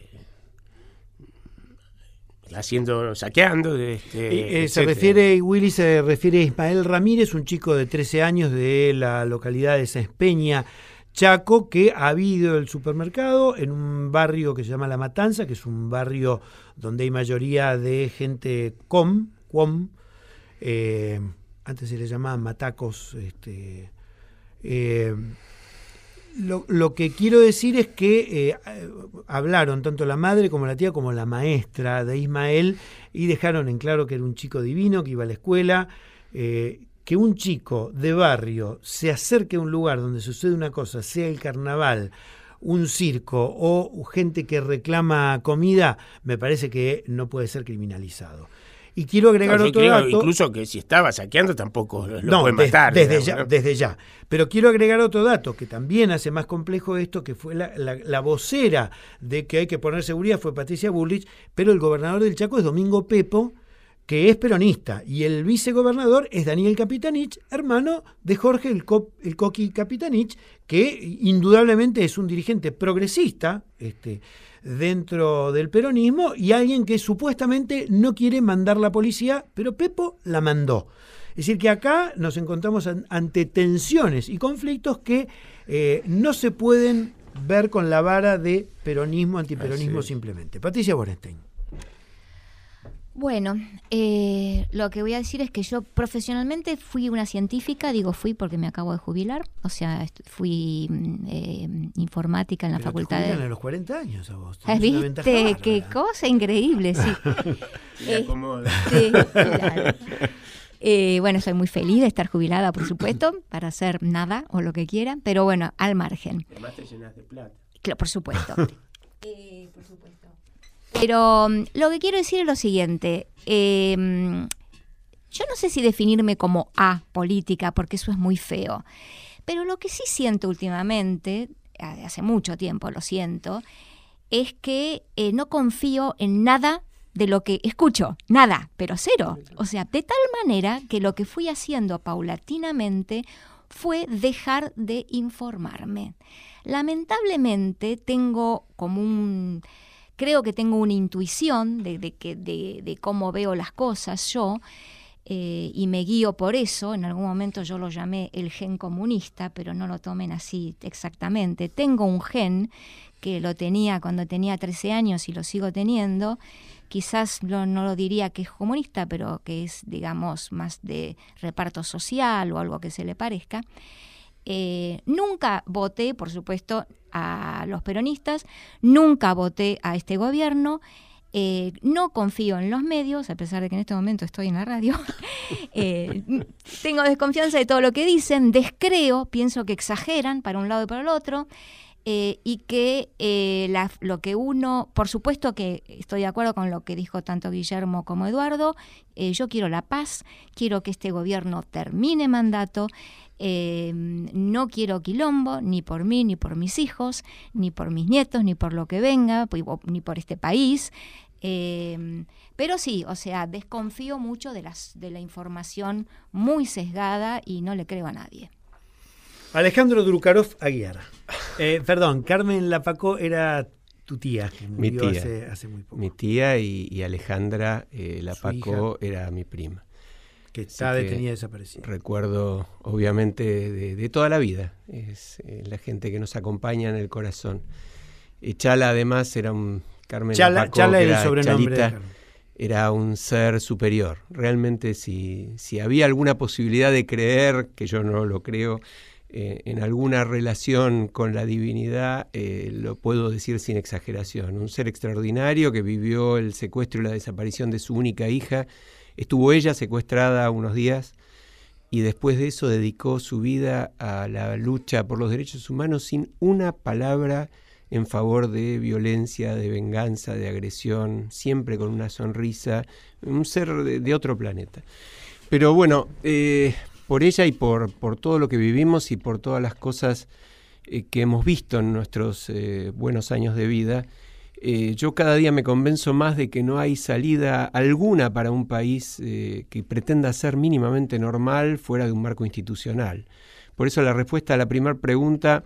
haciendo, saqueando. Este, eh, se refiere, Willy se refiere a Ismael Ramírez, un chico de trece años de la localidad de Sáenz Peña, Chaco, que ha habido el supermercado en un barrio que se llama La Matanza, que es un barrio donde hay mayoría de gente com, com eh, antes se le llamaban matacos, este, eh, Lo, lo que quiero decir es que eh, hablaron tanto la madre como la tía como la maestra de Ismael y dejaron en claro que era un chico divino, que iba a la escuela, eh, que un chico de barrio se acerque a un lugar donde sucede una cosa, sea el carnaval, un circo o gente que reclama comida, me parece que no puede ser criminalizado. Y quiero agregar no, otro creo, dato. Incluso que si estaba saqueando tampoco lo no, pueden des, matar. Desde, digamos, ya, ¿no? desde ya. Pero quiero agregar otro dato que también hace más complejo esto, que fue la, la, la vocera de que hay que poner seguridad, fue Patricia Bullrich, pero el gobernador del Chaco es Domingo Pepo, que es peronista, y el vicegobernador es Daniel Capitanich, hermano de Jorge el, Co, el Coqui Capitanich, que indudablemente es un dirigente progresista, este, dentro del peronismo, y alguien que supuestamente no quiere mandar la policía, pero Pepo la mandó. Es decir, que acá nos encontramos an, ante tensiones y conflictos que eh, no se pueden ver con la vara de peronismo, antiperonismo simplemente. Patricia Borenstein. Bueno, eh, lo que voy a decir es que yo profesionalmente fui una científica, digo fui porque me acabo de jubilar, o sea, fui eh, informática en la Pero facultad te de... a los cuarenta años a vos. ¿Viste? Qué cosa increíble, sí. Me acomodo. Sí, claro. Eh, bueno, soy muy feliz de estar jubilada, por supuesto, para hacer nada o lo que quiera, pero bueno, al margen. Además te llenas de plata. Claro, por supuesto. eh, por supuesto. Pero lo que quiero decir es lo siguiente, eh, yo no sé si definirme como apolítica, porque eso es muy feo, pero lo que sí siento últimamente, hace mucho tiempo lo siento, es que eh, no confío en nada de lo que escucho, nada, pero cero. O sea, de tal manera que lo que fui haciendo paulatinamente fue dejar de informarme. Lamentablemente tengo como un, creo que tengo una intuición de, de, de, de, de cómo veo las cosas yo, eh, y me guío por eso. En algún momento yo lo llamé el gen comunista, pero no lo tomen así exactamente. Tengo un gen que lo tenía cuando tenía trece años y lo sigo teniendo. Quizás no, no lo diría que es comunista, pero que es, digamos, más de reparto social o algo que se le parezca. Eh, nunca voté, por supuesto, a los peronistas, nunca voté a este gobierno, eh, no confío en los medios, a pesar de que en este momento estoy en la radio, eh, tengo desconfianza de todo lo que dicen, descreo, pienso que exageran para un lado y para el otro. Eh, y que eh, la, lo que uno, por supuesto que estoy de acuerdo con lo que dijo tanto Guillermo como Eduardo, eh, yo quiero la paz, quiero que este gobierno termine mandato, eh, no quiero quilombo, ni por mí, ni por mis hijos, ni por mis nietos, ni por lo que venga, ni por este país. Eh, pero sí, o sea, desconfío mucho de, las, de la información muy sesgada y no le creo a nadie. Alejandro Drukarov Aguiar. Eh, perdón, Carmen Lapacó era tu tía, que mi murió tía, hace, hace muy poco. Mi tía y, y Alejandra eh, Lapacó era mi prima. Que está Así detenida que desaparecida. Recuerdo, obviamente, de, de toda la vida. Es eh, la gente que nos acompaña en el corazón. Eh, Chala, además, era un... Carmen Chala, Lapacó, Chala que era el era sobrenombre Chalita, de Carmen. Era un ser superior. Realmente, si, si había alguna posibilidad de creer, que yo no lo creo, Eh, en alguna relación con la divinidad, eh, lo puedo decir sin exageración. Un ser extraordinario que vivió el secuestro y la desaparición de su única hija. Estuvo ella secuestrada unos días y después de eso dedicó su vida a la lucha por los derechos humanos sin una palabra en favor de violencia, de venganza, de agresión, siempre con una sonrisa. Un ser de, de otro planeta. Pero bueno... Eh, por ella y por, por todo lo que vivimos y por todas las cosas eh, que hemos visto en nuestros eh, buenos años de vida, eh, yo cada día me convenzo más de que no hay salida alguna para un país eh, que pretenda ser mínimamente normal fuera de un marco institucional. Por eso la respuesta a la primera pregunta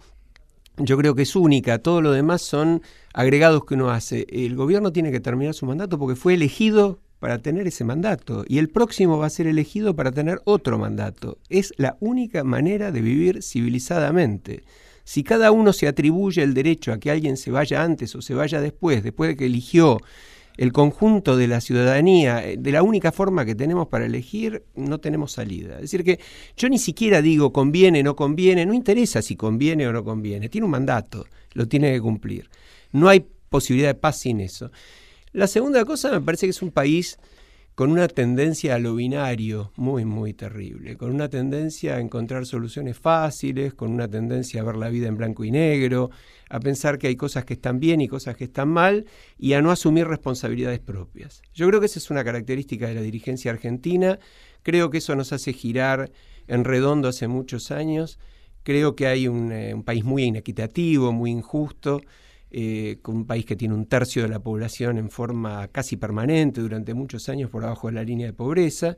yo creo que es única. Todo lo demás son agregados que uno hace. El gobierno tiene que terminar su mandato porque fue elegido para tener ese mandato, y el próximo va a ser elegido para tener otro mandato. Es la única manera de vivir civilizadamente. Si cada uno se atribuye el derecho a que alguien se vaya antes o se vaya después, después de que eligió el conjunto de la ciudadanía, de la única forma que tenemos para elegir, no tenemos salida. Es decir que yo ni siquiera digo conviene, no conviene, no interesa si conviene o no conviene. Tiene un mandato, lo tiene que cumplir. No hay posibilidad de paz sin eso. La segunda cosa, me parece que es un país con una tendencia a lo binario muy, muy terrible, con una tendencia a encontrar soluciones fáciles, con una tendencia a ver la vida en blanco y negro, a pensar que hay cosas que están bien y cosas que están mal, y a no asumir responsabilidades propias. Yo creo que esa es una característica de la dirigencia argentina. Creo que eso nos hace girar en redondo hace muchos años. Creo que hay un, eh, un país muy inequitativo, muy injusto, Eh, con un país que tiene un tercio de la población en forma casi permanente durante muchos años por abajo de la línea de pobreza,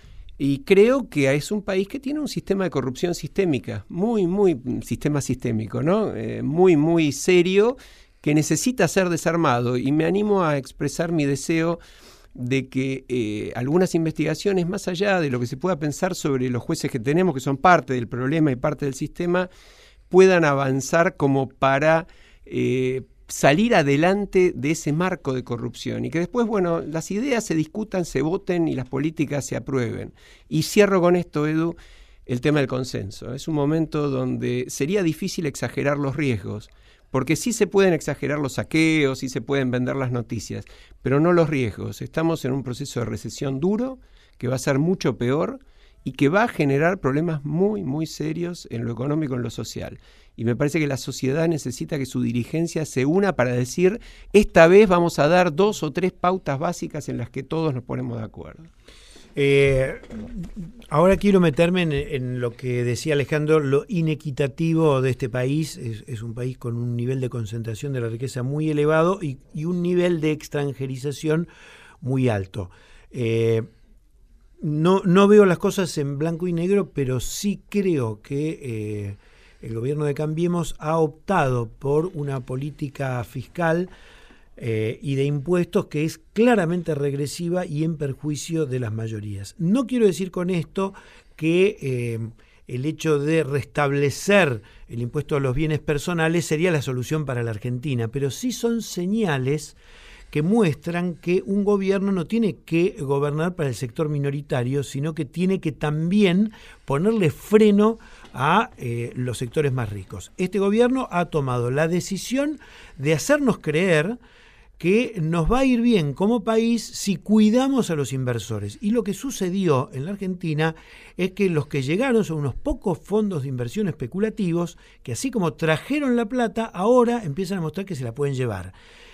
y creo que es un país que tiene un sistema de corrupción sistémica, muy, muy sistema sistémico, ¿no? Eh, muy, muy serio, que necesita ser desarmado, y me animo a expresar mi deseo de que eh, algunas investigaciones, más allá de lo que se pueda pensar sobre los jueces que tenemos, que son parte del problema y parte del sistema, puedan avanzar como para Eh, salir adelante de ese marco de corrupción, y que después, bueno, las ideas se discutan, se voten y las políticas se aprueben. Y cierro con esto, Edu, el tema del consenso. Es un momento donde sería difícil exagerar los riesgos, porque sí se pueden exagerar los saqueos, sí se pueden vender las noticias, pero no los riesgos. Estamos en un proceso de recesión duro que va a ser mucho peor y que va a generar problemas muy, muy serios en lo económico y en lo social. Y me parece que la sociedad necesita que su dirigencia se una para decir, esta vez vamos a dar dos o tres pautas básicas en las que todos nos ponemos de acuerdo. Eh, ahora quiero meterme en, en lo que decía Alejandro, lo inequitativo de este país. Es, es un país con un nivel de concentración de la riqueza muy elevado y, y un nivel de extranjerización muy alto. Eh, no, no veo las cosas en blanco y negro, pero sí creo que eh, el gobierno de Cambiemos ha optado por una política fiscal eh, y de impuestos que es claramente regresiva y en perjuicio de las mayorías. No quiero decir con esto que eh, el hecho de restablecer el impuesto a los bienes personales sería la solución para la Argentina, pero sí son señales que muestran que un gobierno no tiene que gobernar para el sector minoritario, sino que tiene que también ponerle freno a eh, los sectores más ricos. Este gobierno ha tomado la decisión de hacernos creer que nos va a ir bien como país si cuidamos a los inversores. Y lo que sucedió en la Argentina es que los que llegaron son unos pocos fondos de inversión especulativos que, así como trajeron la plata, ahora empiezan a mostrar que se la pueden llevar.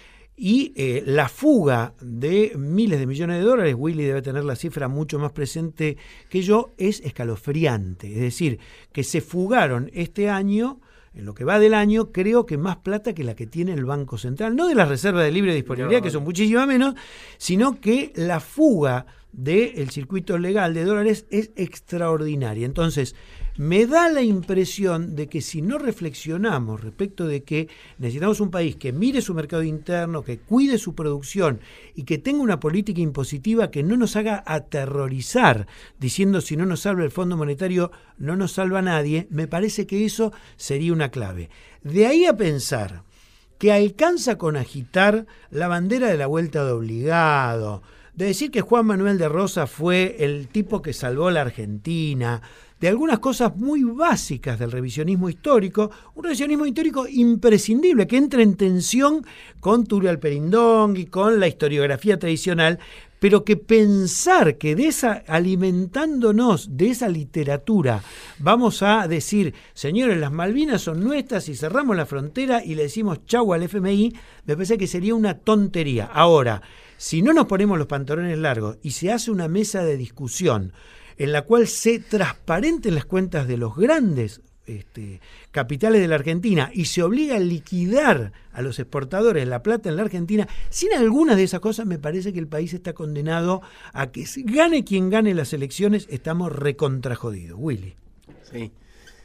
Y eh, la fuga de miles de millones de dólares, Willy debe tener la cifra mucho más presente que yo, es escalofriante. Es decir, que se fugaron este año, en lo que va del año, creo que más plata que la que tiene el Banco Central. No de las reservas de libre disponibilidad, no, que son muchísima menos, sino que la fuga del circuito legal de dólares es extraordinaria. Entonces, me da la impresión de que si no reflexionamos respecto de que necesitamos un país que mire su mercado interno, que cuide su producción y que tenga una política impositiva que no nos haga aterrorizar, diciendo si no nos salva el Fondo Monetario, no nos salva a nadie, me parece que eso sería una clave. De ahí a pensar que alcanza con agitar la bandera de la vuelta de obligado, de decir que Juan Manuel de Rosas fue el tipo que salvó la Argentina, de algunas cosas muy básicas del revisionismo histórico, un revisionismo histórico imprescindible, que entra en tensión con Tulio Alperindón y con la historiografía tradicional, pero que pensar que de esa, alimentándonos de esa literatura, vamos a decir, señores, las Malvinas son nuestras y cerramos la frontera y le decimos chau al F M I, me parece que sería una tontería. Ahora, si no nos ponemos los pantalones largos y se hace una mesa de discusión en la cual se transparenten las cuentas de los grandes este, capitales de la Argentina y se obliga a liquidar a los exportadores la plata en la Argentina, sin algunas de esas cosas me parece que el país está condenado a que gane quien gane las elecciones, estamos recontrajodidos. Willy. Sí,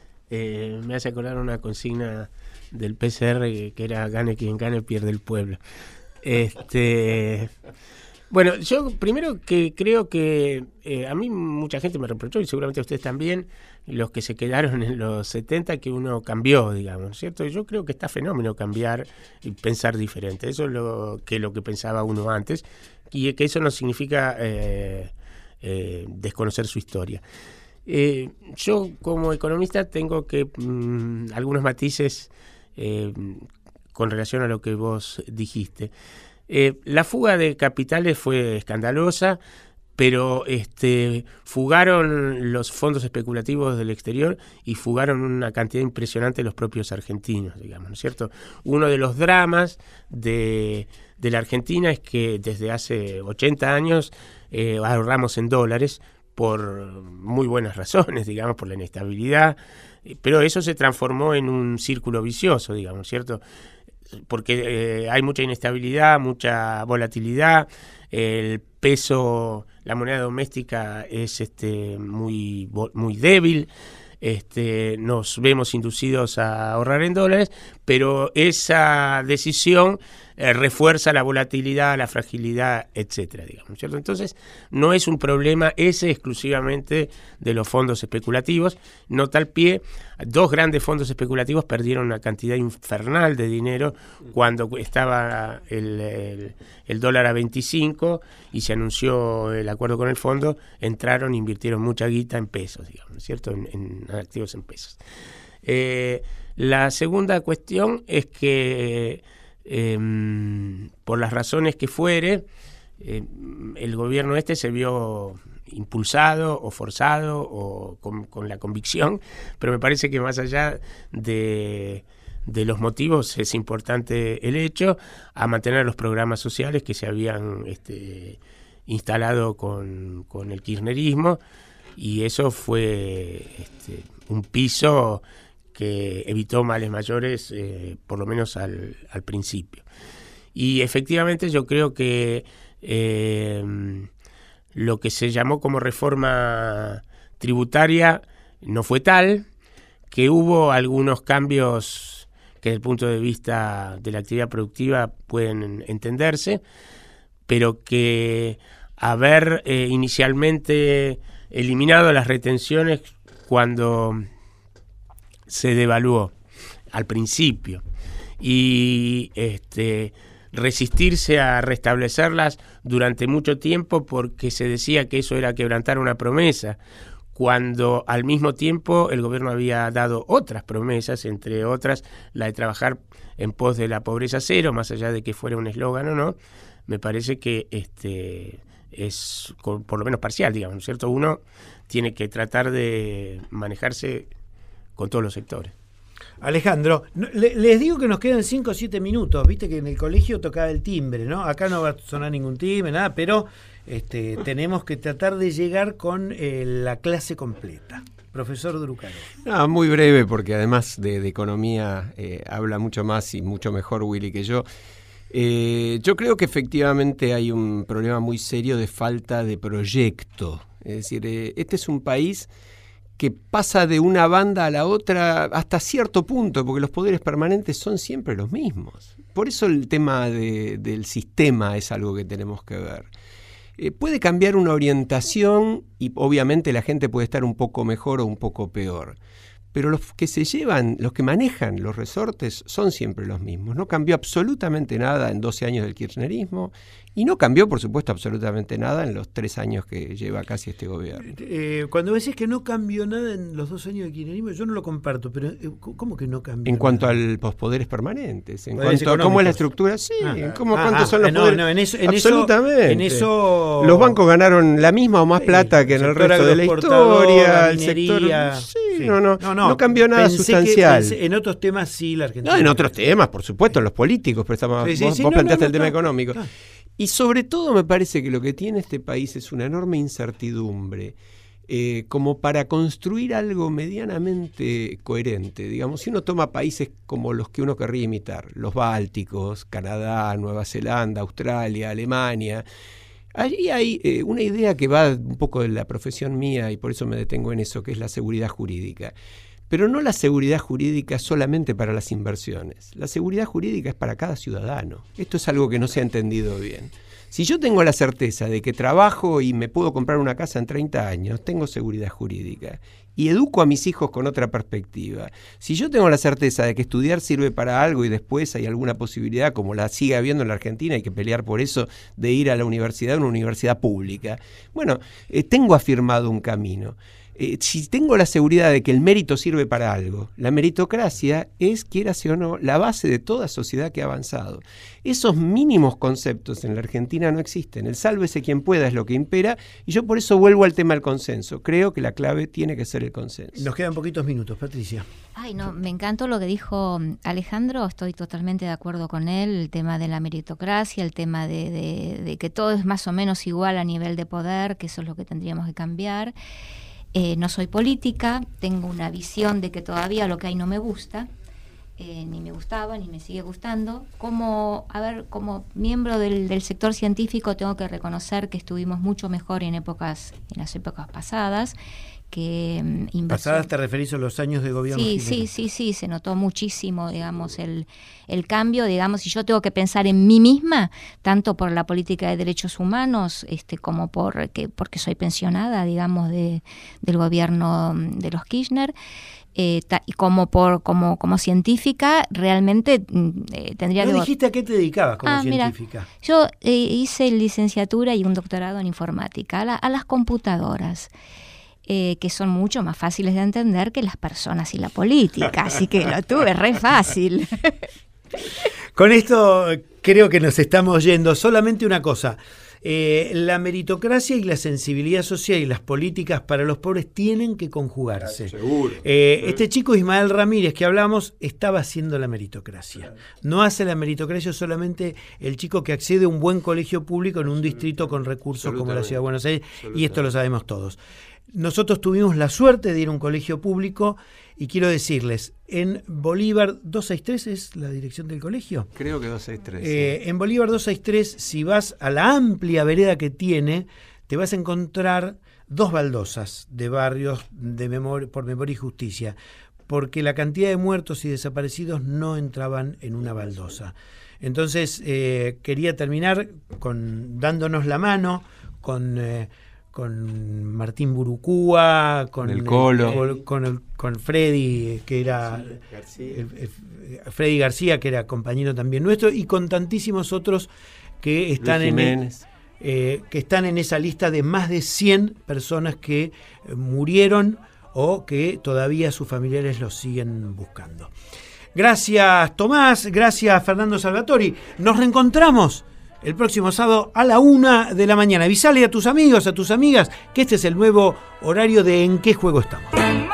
eh, me hace acordar una consigna del P C R que, que era gane quien gane, pierde el pueblo. Este... Bueno, yo primero que creo que eh, a mí mucha gente me reprochó, y seguramente a ustedes también, los que se quedaron en los setenta, que uno cambió, digamos, ¿cierto? Yo creo que está fenómeno cambiar y pensar diferente. Eso es lo que, lo que pensaba uno antes, y que eso no significa eh, eh, desconocer su historia. Eh, yo como economista tengo que mmm, algunos matices eh, con relación a lo que vos dijiste. Eh, la fuga de capitales fue escandalosa, pero este, fugaron los fondos especulativos del exterior y fugaron una cantidad impresionante de los propios argentinos, digamos, ¿no es cierto? Uno de los dramas de, de la Argentina es que desde hace ochenta años eh, ahorramos en dólares por muy buenas razones, digamos, por la inestabilidad, pero eso se transformó en un círculo vicioso, digamos, ¿cierto? Porque eh, hay mucha inestabilidad, mucha volatilidad, el peso, la moneda doméstica es este muy muy débil, este, nos vemos inducidos a ahorrar en dólares, pero esa decisión eh, refuerza la volatilidad, la fragilidad, etcétera, digamos, ¿cierto? Entonces, no es un problema ese exclusivamente de los fondos especulativos. Nota al pie, dos grandes fondos especulativos perdieron una cantidad infernal de dinero cuando estaba el, el, el dólar a veinticinco y se anunció el acuerdo con el fondo, entraron e invirtieron mucha guita en pesos, digamos, ¿cierto? En, en activos en pesos. Eh, la segunda cuestión es que Eh, por las razones que fuere, eh, el gobierno este se vio impulsado o forzado o con, con la convicción, pero me parece que más allá de, de los motivos es importante el hecho a mantener los programas sociales que se habían este, instalado con, con el kirchnerismo, y eso fue este, un piso que evitó males mayores, eh, por lo menos al, al principio. Y efectivamente yo creo que eh, lo que se llamó como reforma tributaria no fue tal, que hubo algunos cambios que desde el punto de vista de la actividad productiva pueden entenderse, pero que haber eh, inicialmente eliminado las retenciones cuando se devaluó al principio y este, resistirse a restablecerlas durante mucho tiempo porque se decía que eso era quebrantar una promesa, cuando al mismo tiempo el gobierno había dado otras promesas, entre otras la de trabajar en pos de la pobreza cero, más allá de que fuera un eslogan o no. Me parece que este es por lo menos parcial, digamos, ¿no es cierto? Uno tiene que tratar de manejarse con todos los sectores. Alejandro, no, le, les digo que nos quedan cinco o siete minutos, viste que en el colegio tocaba el timbre, ¿no? Acá no va a sonar ningún timbre, nada, pero este, tenemos que tratar de llegar con eh, la clase completa. Profesor Drúcalo. No, muy breve, porque además de, de economía eh, habla mucho más y mucho mejor Willy que yo. Eh, yo creo que efectivamente hay un problema muy serio de falta de proyecto. Es decir, eh, este es un país que pasa de una banda a la otra hasta cierto punto, porque los poderes permanentes son siempre los mismos. Por eso el tema de, del sistema es algo que tenemos que ver. Eh, puede cambiar una orientación y obviamente la gente puede estar un poco mejor o un poco peor. Pero los que se llevan, los que manejan los resortes son siempre los mismos. No cambió absolutamente nada en doce años del kirchnerismo y no cambió, por supuesto, absolutamente nada en los tres años que lleva casi este gobierno. Eh, cuando decís que no cambió nada en los dos años del kirchnerismo, yo no lo comparto, pero ¿cómo que no cambió? En cuanto nada? a los poderes permanentes, en Poderes cuanto a cómo es la estructura, sí, ah, en cómo, ah, cuántos ah, son los no, poderes. No, en eso, en absolutamente. En eso, los bancos ganaron la misma o más plata sí, que en el resto de la historia, el sector. Sí, sí. No, no, no, no, no cambió nada pensé sustancial. Que, pensé, en otros temas sí, la Argentina. No, en otros temas, por supuesto, en los políticos, pero estamos, sí, sí, vos, sí, vos no, planteaste no, no, el tema no, económico. No. Y sobre todo me parece que lo que tiene este país es una enorme incertidumbre, eh, como para construir algo medianamente coherente. Digamos, si uno toma países como los que uno querría imitar, los bálticos, Canadá, Nueva Zelanda, Australia, Alemania, allí hay eh, una idea que va un poco de la profesión mía y por eso me detengo en eso, que es la seguridad jurídica. Pero no la seguridad jurídica solamente para las inversiones. La seguridad jurídica es para cada ciudadano. Esto es algo que no se ha entendido bien. Si yo tengo la certeza de que trabajo y me puedo comprar una casa en treinta años, tengo seguridad jurídica. Y educo a mis hijos con otra perspectiva. Si yo tengo la certeza de que estudiar sirve para algo y después hay alguna posibilidad, como la sigue habiendo en la Argentina, hay que pelear por eso, de ir a la universidad, una universidad pública, bueno, eh, tengo afirmado un camino. Eh, si tengo la seguridad de que el mérito sirve para algo, la meritocracia es, quiérase o no, la base de toda sociedad que ha avanzado. Esos mínimos conceptos en la Argentina no existen. El sálvese quien pueda es lo que impera y yo por eso vuelvo al tema del consenso. Creo que la clave tiene que ser el consenso. Nos quedan poquitos minutos, Patricia. Ay, no, me encantó lo que dijo Alejandro, estoy totalmente de acuerdo con él, el tema de la meritocracia, el tema de, de, de que todo es más o menos igual a nivel de poder, que eso es lo que tendríamos que cambiar. Eh, no soy política, tengo una visión de que todavía lo que hay no me gusta, eh, ni me gustaba, ni me sigue gustando. Como, a ver, como miembro del, del sector científico tengo que reconocer que estuvimos mucho mejor en épocas, en las épocas pasadas. Que, um, ¿Pasadas te referís a los años de gobierno? Sí, sí, sí, sí, se notó muchísimo, digamos, el, el cambio, digamos, si yo tengo que pensar en mí misma, tanto por la política de derechos humanos, este, como por que, porque soy pensionada, digamos, de, del gobierno de los Kirchner, eh, ta, y como por como como científica, realmente eh, tendría ¿No que... dijiste a qué te dedicabas como ah, científica? Mira, yo eh, hice licenciatura y un doctorado en informática, a, la, a las computadoras. Eh, que son mucho más fáciles de entender que las personas y la política, así que lo tuve re fácil. Con esto creo que nos estamos yendo. Solamente una cosa, eh, la meritocracia y la sensibilidad social y las políticas para los pobres tienen que conjugarse. Seguro. Eh, este chico Ismael Ramírez que hablamos estaba haciendo la meritocracia. No hace la meritocracia solamente el chico que accede a un buen colegio público en un distrito con recursos como la Ciudad de Buenos Aires, y esto lo sabemos todos. nosotros tuvimos la suerte de ir a un colegio público y quiero decirles, en Bolívar doscientos sesenta y tres es la dirección del colegio. Creo que doscientos sesenta y tres. Eh, sí. En Bolívar doscientos sesenta y tres, si vas a la amplia vereda que tiene, te vas a encontrar dos baldosas de barrios de memoria, por memoria y justicia, porque la cantidad de muertos y desaparecidos no entraban en una baldosa. Entonces, eh, quería terminar con dándonos la mano con, eh, con Martín Burucúa, con el Colo, con, con, el, con Freddy, que era sí, García. El, el, Freddy García, que era compañero también nuestro, y con tantísimos otros que están en el, eh, que están en esa lista de más de cien personas que eh, murieron o que todavía sus familiares los siguen buscando. Gracias, Tomás, gracias, Fernando Salvatori. Nos reencontramos el próximo sábado a la una de la mañana. Avisale a tus amigos, a tus amigas, que este es el nuevo horario de En qué juego estamos.